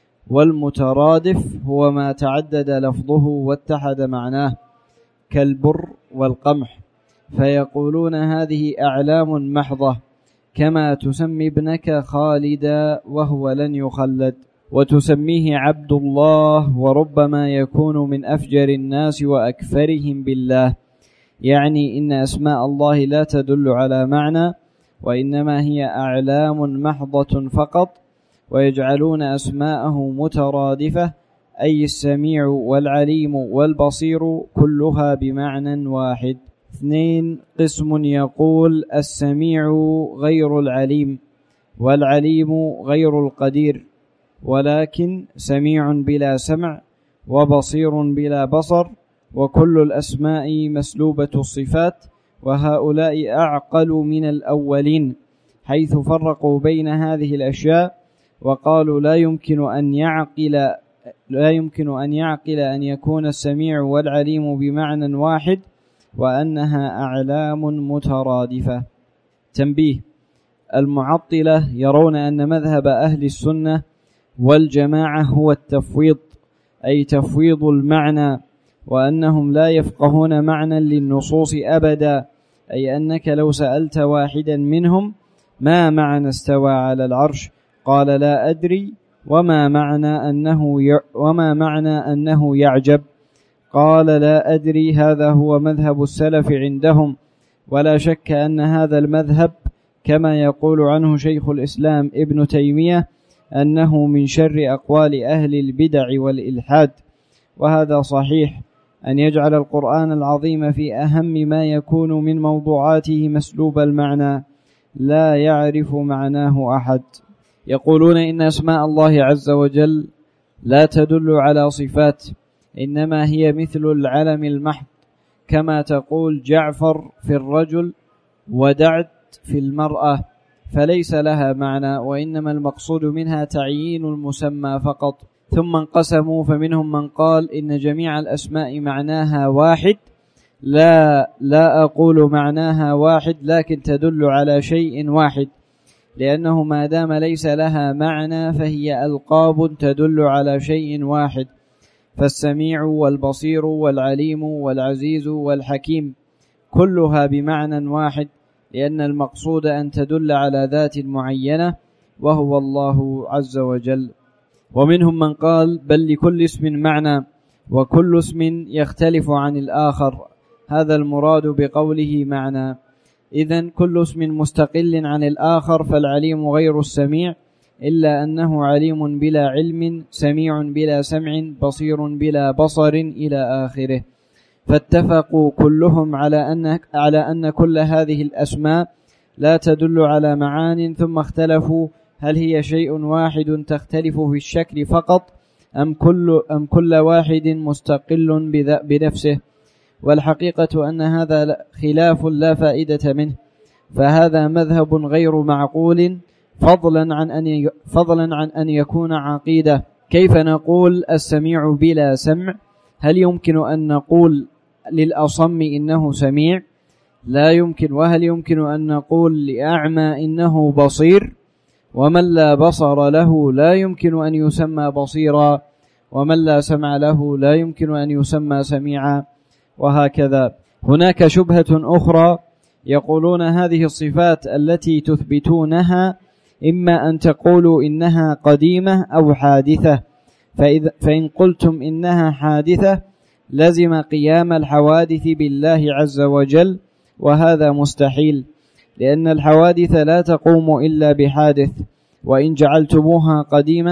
والمترادف هو ما تعدد لفظه واتحد معناه كالبر والقمح، فيقولون هذه أعلام محضة، كما تسمي ابنك خالدا وهو لن يخلد، وتسميه عبد الله، وربما يكون من أفجر الناس وأكفرهم بالله، يعني إن أسماء الله لا تدل على معنى، وإنما هي أعلام محضة فقط، ويجعلون أسماءه مترادفة، أي السميع والعليم والبصير كلها بمعنى واحد. اثنين قسم يقول السميع غير العليم، والعليم غير القدير، ولكن سميع بلا سمع وبصير بلا بصر، وكل الأسماء مسلوبة الصفات، وهؤلاء أعقل من الأولين، حيث فرقوا بين هذه الأشياء وقالوا لا يمكن أن يعقل لا يمكن أن يعقل أن يكون السميع والعليم بمعنى واحد، وأنها أعلام مترادفة. تنبيه: المعطلة يرون أن مذهب أهل السنة والجماعة هو التفويض، أي تفويض المعنى، وأنهم لا يفقهون معنى للنصوص أبدا، أي أنك لو سألت واحدا منهم ما معنى استوى على العرش قال لا أدري، وما معنى أنه ي... وما معنى أنه يعجب قال لا أدري. هذا هو مذهب السلف عندهم، ولا شك أن هذا المذهب كما يقول عنه شيخ الإسلام ابن تيمية أنه من شر أقوال أهل البدع والإلحاد. وهذا صحيح، أن يجعل القرآن العظيم في أهم ما يكون من موضوعاته مسلوب المعنى لا يعرف معناه أحد. يقولون إن أسماء الله عز وجل لا تدل على صفات، إنما هي مثل العلم المحض، كما تقول جعفر في الرجل ودعت في المرأة، فليس لها معنى، وإنما المقصود منها تعيين المسمى فقط. ثم انقسموا، فمنهم من قال إن جميع الأسماء معناها واحد. لا لا أقول معناها واحد، لكن تدل على شيء واحد، لأنه ما دام ليس لها معنى فهي ألقاب تدل على شيء واحد، فالسميع والبصير والعليم والعزيز والحكيم كلها بمعنى واحد، لأن المقصود أن تدل على ذات معينة وهو الله عز وجل. ومنهم من قال بل لكل اسم معنى، وكل اسم يختلف عن الآخر، هذا المراد بقوله معنى. إذن كل اسم مستقل عن الآخر، فالعليم غير السميع، إلا أنه عليم بلا علم، سميع بلا سمع، بصير بلا بصر إلى آخره. فاتفقوا كلهم على أن على أن كل هذه الأسماء لا تدل على معان، ثم اختلفوا هل هي شيء واحد تختلف في الشكل فقط، أم كل أم كل واحد مستقل بنفسه. والحقيقة أن هذا خلاف لا فائدة منه، فهذا مذهب غير معقول، فضلا عن أن فضلا عن أن يكون عقيدة. كيف نقول السميع بلا سمع؟ هل يمكن أن نقول للأصم إنه سميع؟ لا يمكن. وهل يمكن أن نقول لأعمى إنه بصير؟ ومن لا بصر له لا يمكن أن يسمى بصيرا، ومن لا سمع له لا يمكن أن يسمى سميعا، وهكذا. هناك شبهة أخرى، يقولون هذه الصفات التي تثبتونها إما أن تقولوا إنها قديمة أو حادثة، فإذا فإن قلتم إنها حادثة لزم قيام الحوادث بالله عز وجل، وهذا مستحيل، لأن الحوادث لا تقوم إلا بحادث. وإن جعلتموها قديمة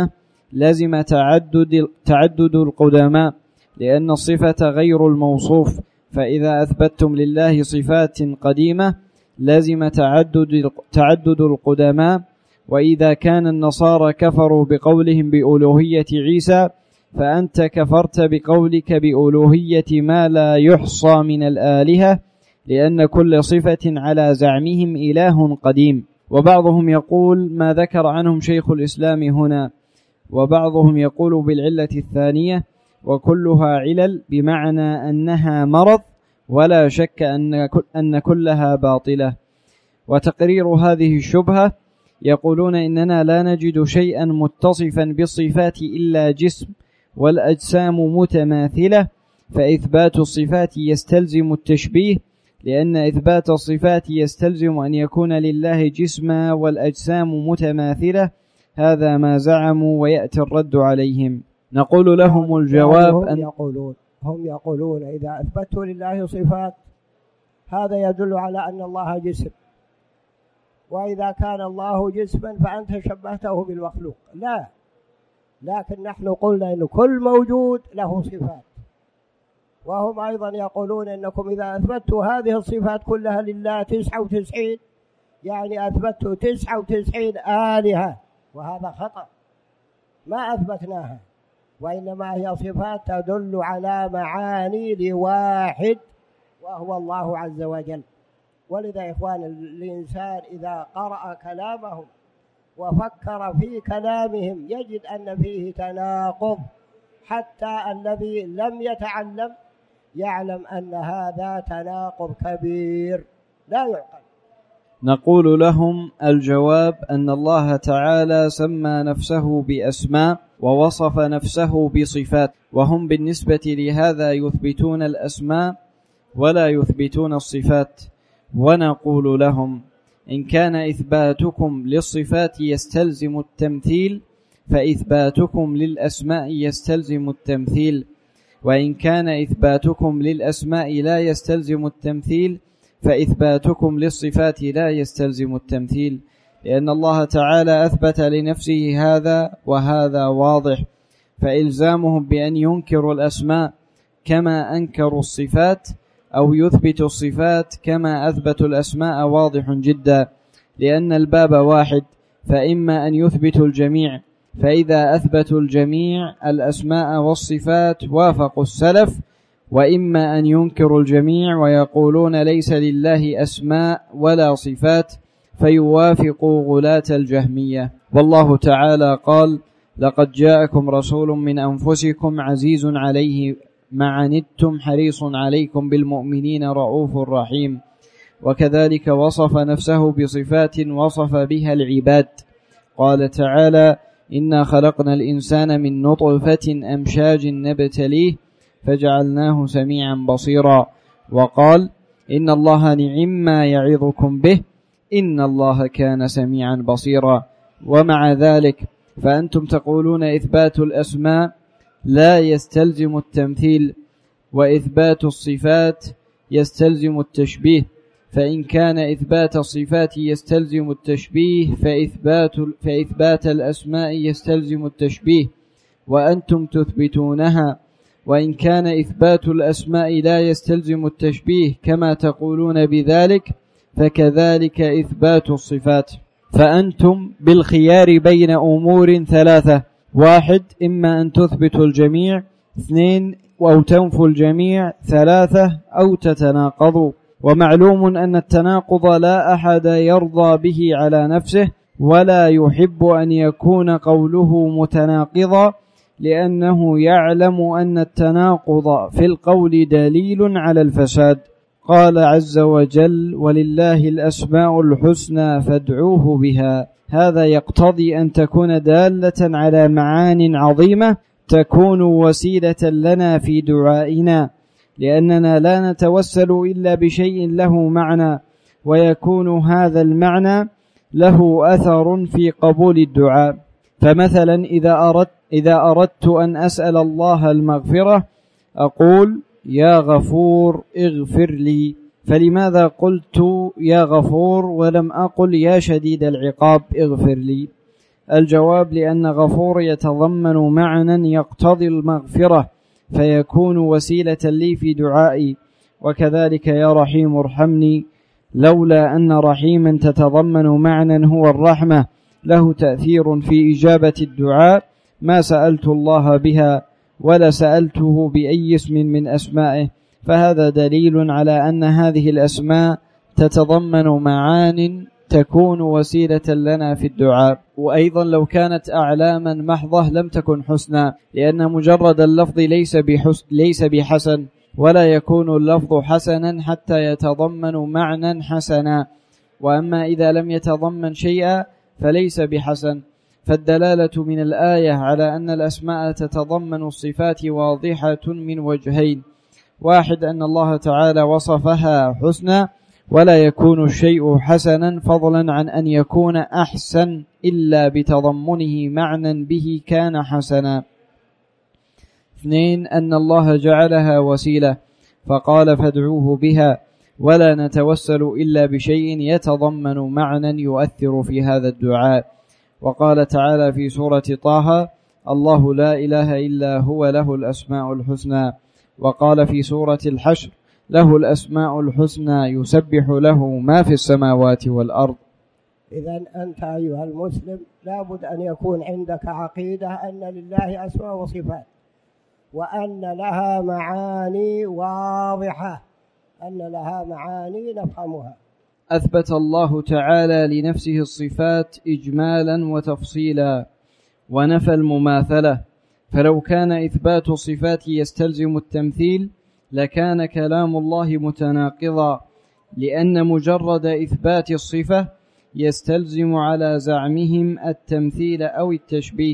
لزم تعدد, تعدد القدماء، لأن الصفة غير الموصوف، فإذا أثبتتم لله صفات قديمة لزم تعدد, تعدد القدماء. وإذا كان النصارى كفروا بقولهم بألوهية عيسى، فأنت كفرت بقولك بألوهية ما لا يحصى من الآلهة، لأن كل صفة على زعمهم إله قديم. وبعضهم يقول ما ذكر عنهم شيخ الإسلام هنا، وبعضهم يقول بالعلة الثانية، وكلها علل بمعنى أنها مرض، ولا شك أن كلها باطلة. وتقرير هذه الشبهة يقولون إننا لا نجد شيئا متصفا بالصفات إلا جسم، والأجسام متماثلة، فإثبات الصفات يستلزم التشبيه، لأن إثبات الصفات يستلزم أن يكون لله جسما والأجسام متماثلة. هذا ما زعموا، ويأتي الرد عليهم. نقول لهم الجواب هم يقولون, هم يقولون إذا أثبتوا لله صفات هذا يدل على أن الله جسم، وإذا كان الله جسما فأنت شبهته بالمخلوق. لا، لكن نحن قلنا أن كل موجود له صفات، وهم أيضا يقولون أنكم إذا أثبتوا هذه الصفات كلها لله تسعة وتسعين، يعني أثبتوا تسعة وتسعين آلهة، وهذا خطأ، ما أثبتناها، وإنما هي صفات تدل على معاني لواحد وهو الله عز وجل. ولذا يا إخوان الإنسان إذا قرأ كلامهم وفكر في كلامهم يجد أن فيه تناقض، حتى الذي لم يتعلم يعلم أن هذا تناقض كبير لا يعقل. نقول لهم الجواب أن الله تعالى سمى نفسه بأسماء ووصف نفسه بصفات، وهم بالنسبة لهذا يثبتون الأسماء ولا يثبتون الصفات. ونقول لهم إن كان إثباتكم للصفات يستلزم التمثيل، فإثباتكم للأسماء يستلزم التمثيل، وإن كان إثباتكم للأسماء لا يستلزم التمثيل، فإثباتكم للصفات لا يستلزم التمثيل، لأن الله تعالى أثبت لنفسه هذا، وهذا واضح. فإلزامهم بأن ينكروا الأسماء كما أنكروا الصفات، أو يثبتوا الصفات كما أثبتوا الأسماء واضح جدا، لأن الباب واحد، فإما أن يثبتوا الجميع، فإذا أثبتوا الجميع الأسماء والصفات وافقوا السلف، وإما أن ينكروا الجميع ويقولون ليس لله أسماء ولا صفات، فيوافقوا غلاة الجهمية. والله تعالى قال: لقد جاءكم رسول من أنفسكم عزيز عليه ما عنتم حريص عليكم بالمؤمنين رؤوف رحيم. وكذلك وصف نفسه بصفات وصف بها العباد. قال تعالى: إنا خلقنا الإنسان من نطفة أمشاج نبتليه فجعلناه سميعا بصيرا. وقال: إن الله نعم ما يعظكم به إن الله كان سميعا بصيرا. ومع ذلك فأنتم تقولون إثبات الأسماء لا يستلزم التمثيل، وإثبات الصفات يستلزم التشبيه، فإن كان إثبات الصفات يستلزم التشبيه فإثبات, فإثبات الأسماء يستلزم التشبيه، وأنتم تثبتونها. وإن كان إثبات الأسماء لا يستلزم التشبيه كما تقولون بذلك، فكذلك إثبات الصفات. فأنتم بالخيار بين أمور ثلاثة: واحد، إما أن تثبتوا الجميع، اثنين، أو تنفوا الجميع، ثلاثة، أو تتناقضوا. ومعلوم أن التناقض لا أحد يرضى به على نفسه، ولا يحب أن يكون قوله متناقضا، لأنه يعلم أن التناقض في القول دليل على الفساد. قال عز وجل: ولله الأسماء الحسنى فادعوه بها. هذا يقتضي أن تكون دالة على معان عظيمة تكون وسيلة لنا في دعائنا، لأننا لا نتوسل إلا بشيء له معنى، ويكون هذا المعنى له أثر في قبول الدعاء. فمثلا إذا أردت, إذا أردت أن أسأل الله المغفرة أقول: يا غفور اغفر لي. فلماذا قلت يا غفور ولم أقل يا شديد العقاب اغفر لي؟ الجواب: لأن غفور يتضمن معنى يقتضي المغفرة فيكون وسيلة لي في دعائي، وكذلك يا رحيم ارحمني، لولا أن رحيما تتضمن معنى هو الرحمة له تأثير في إجابة الدعاء ما سألت الله بها ولا سألته بأي اسم من أسمائه، فهذا دليل على أن هذه الأسماء تتضمن معان تكون وسيلة لنا في الدعاء. وأيضا لو كانت أعلاما محضة لم تكن حسنى، لأن مجرد اللفظ ليس بحسن ليس بحسن، ولا يكون اللفظ حسنا حتى يتضمن معنى حسنا، وأما إذا لم يتضمن شيئا فليس بحسن. فالدلالة من الآية على أن الأسماء تتضمن الصفات واضحة من وجهين: واحد أن الله تعالى وصفها حسنى، ولا يكون الشيء حسنا فضلا عن أن يكون أحسن إلا بتضمنه معنى به كان حسنا. اثنين أن الله جعلها وسيلة فقال فادعوه بها، ولا نتوسل إلا بشيء يتضمن معنى يؤثر في هذا الدعاء. وقال تعالى في سورة طه: الله لا إله إلا هو له الأسماء الحسنى. وقال في سورة الحشر: له الأسماء الحسنى يسبح له ما في السماوات والأرض. إذن أنت أيها المسلم لابد أن يكون عندك عقيدة أن لله أسماء وصفات، وأن لها معاني واضحة، أن لها معاني نفهمها. أثبت الله تعالى لنفسه الصفات إجمالا وتفصيلا، ونفى المماثلة، فلو كان إثبات الصفات يستلزم التمثيل لكان كلام الله متناقضا، لأن مجرد إثبات الصفة يستلزم على زعمهم التمثيل أو التشبيه،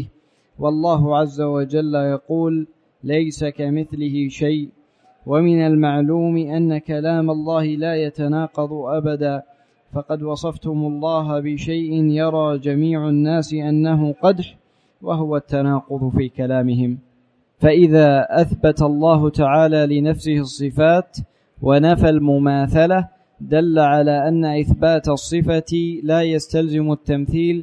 والله عز وجل يقول: ليس كمثله شيء. ومن المعلوم أن كلام الله لا يتناقض أبدا، فقد وصفتم الله بشيء يرى جميع الناس أنه قدح، وهو التناقض في كلامهم. فإذا أثبت الله تعالى لنفسه الصفات ونفى المماثلة دل على أن إثبات الصفة لا يستلزم التمثيل،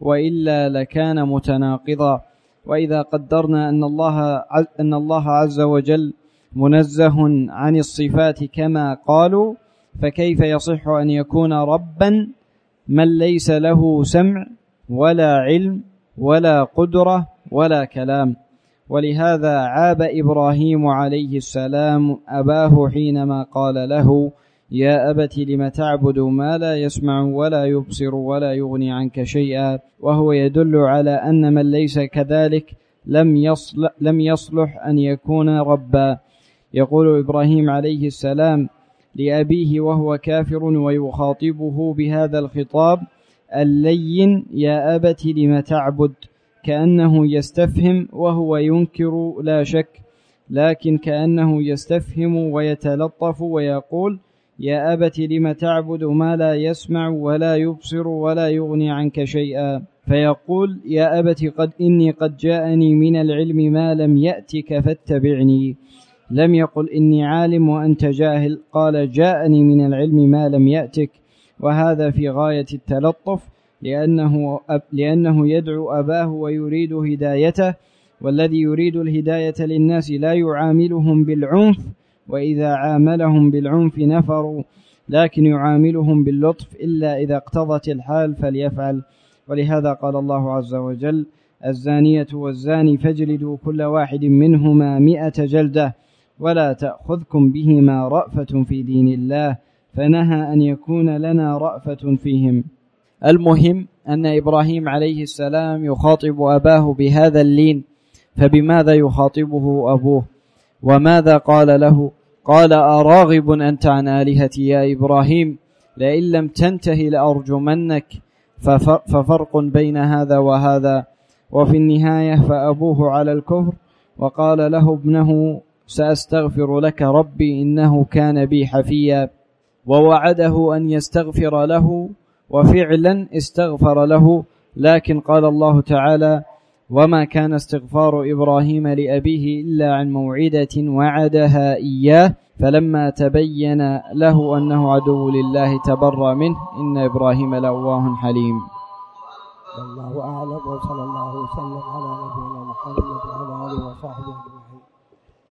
وإلا لكان متناقضا. وإذا قدرنا أن الله أن الله عز وجل منزه عن الصفات كما قالوا، فكيف يصح أن يكون ربا من ليس له سمع ولا علم ولا قدرة ولا كلام؟ ولهذا عاب إبراهيم عليه السلام أباه حينما قال له: يا أبت لم تعبد ما لا يسمع ولا يبصر ولا يغني عنك شيئا، وهو يدل على أن من ليس كذلك لم يصلح, لم يصلح أن يكون ربا. يقول إبراهيم عليه السلام لأبيه وهو كافر ويخاطبه بهذا الخطاب اللين: يا أبت لم تعبد، كأنه يستفهم وهو ينكر لا شك، لكن كأنه يستفهم ويتلطف ويقول: يا أبت لم تعبد ما لا يسمع ولا يبصر ولا يغني عنك شيئا. فيقول: يا أبت قد إني قد جاءني من العلم ما لم يأتك فاتبعني. لم يقل إني عالم وأنت جاهل، قال: جاءني من العلم ما لم يأتك. وهذا في غاية التلطف، لأنه, لأنه يدعو أباه ويريد هدايته، والذي يريد الهداية للناس لا يعاملهم بالعنف، وإذا عاملهم بالعنف نفروا، لكن يعاملهم باللطف إلا إذا اقتضت الحال فليفعل. ولهذا قال الله عز وجل: الزانية والزاني فاجلدوا كل واحد منهما مئة جلدة ولا تأخذكم بهما رأفة في دين الله، فنهى أن يكون لنا رأفة فيهم. المهم أن إبراهيم عليه السلام يخاطب أباه بهذا اللين، فبماذا يخاطبه أبوه؟ وماذا قال له؟ قال: أراغب أنت عن آلهتي يا إبراهيم؟ لئن لم تنتهي لأرجمنك. ففرق بين هذا وهذا. وفي النهاية فأبوه على الكفر، وقال له ابنه: سأستغفر لك ربي إنه كان بي حفيا، ووعده أن يستغفر له، وفعلا استغفر له. لكن قال الله تعالى: وما كان استغفار إبراهيم لأبيه إلا عن موعدة وعدها إياه، فلما تبين له أنه عدو لله تبرأ منه، إن إبراهيم لأواه حليم. والله أعلم، وصلى الله وسلم على نبينا محمد وعلى آله وصحبه أجمعين.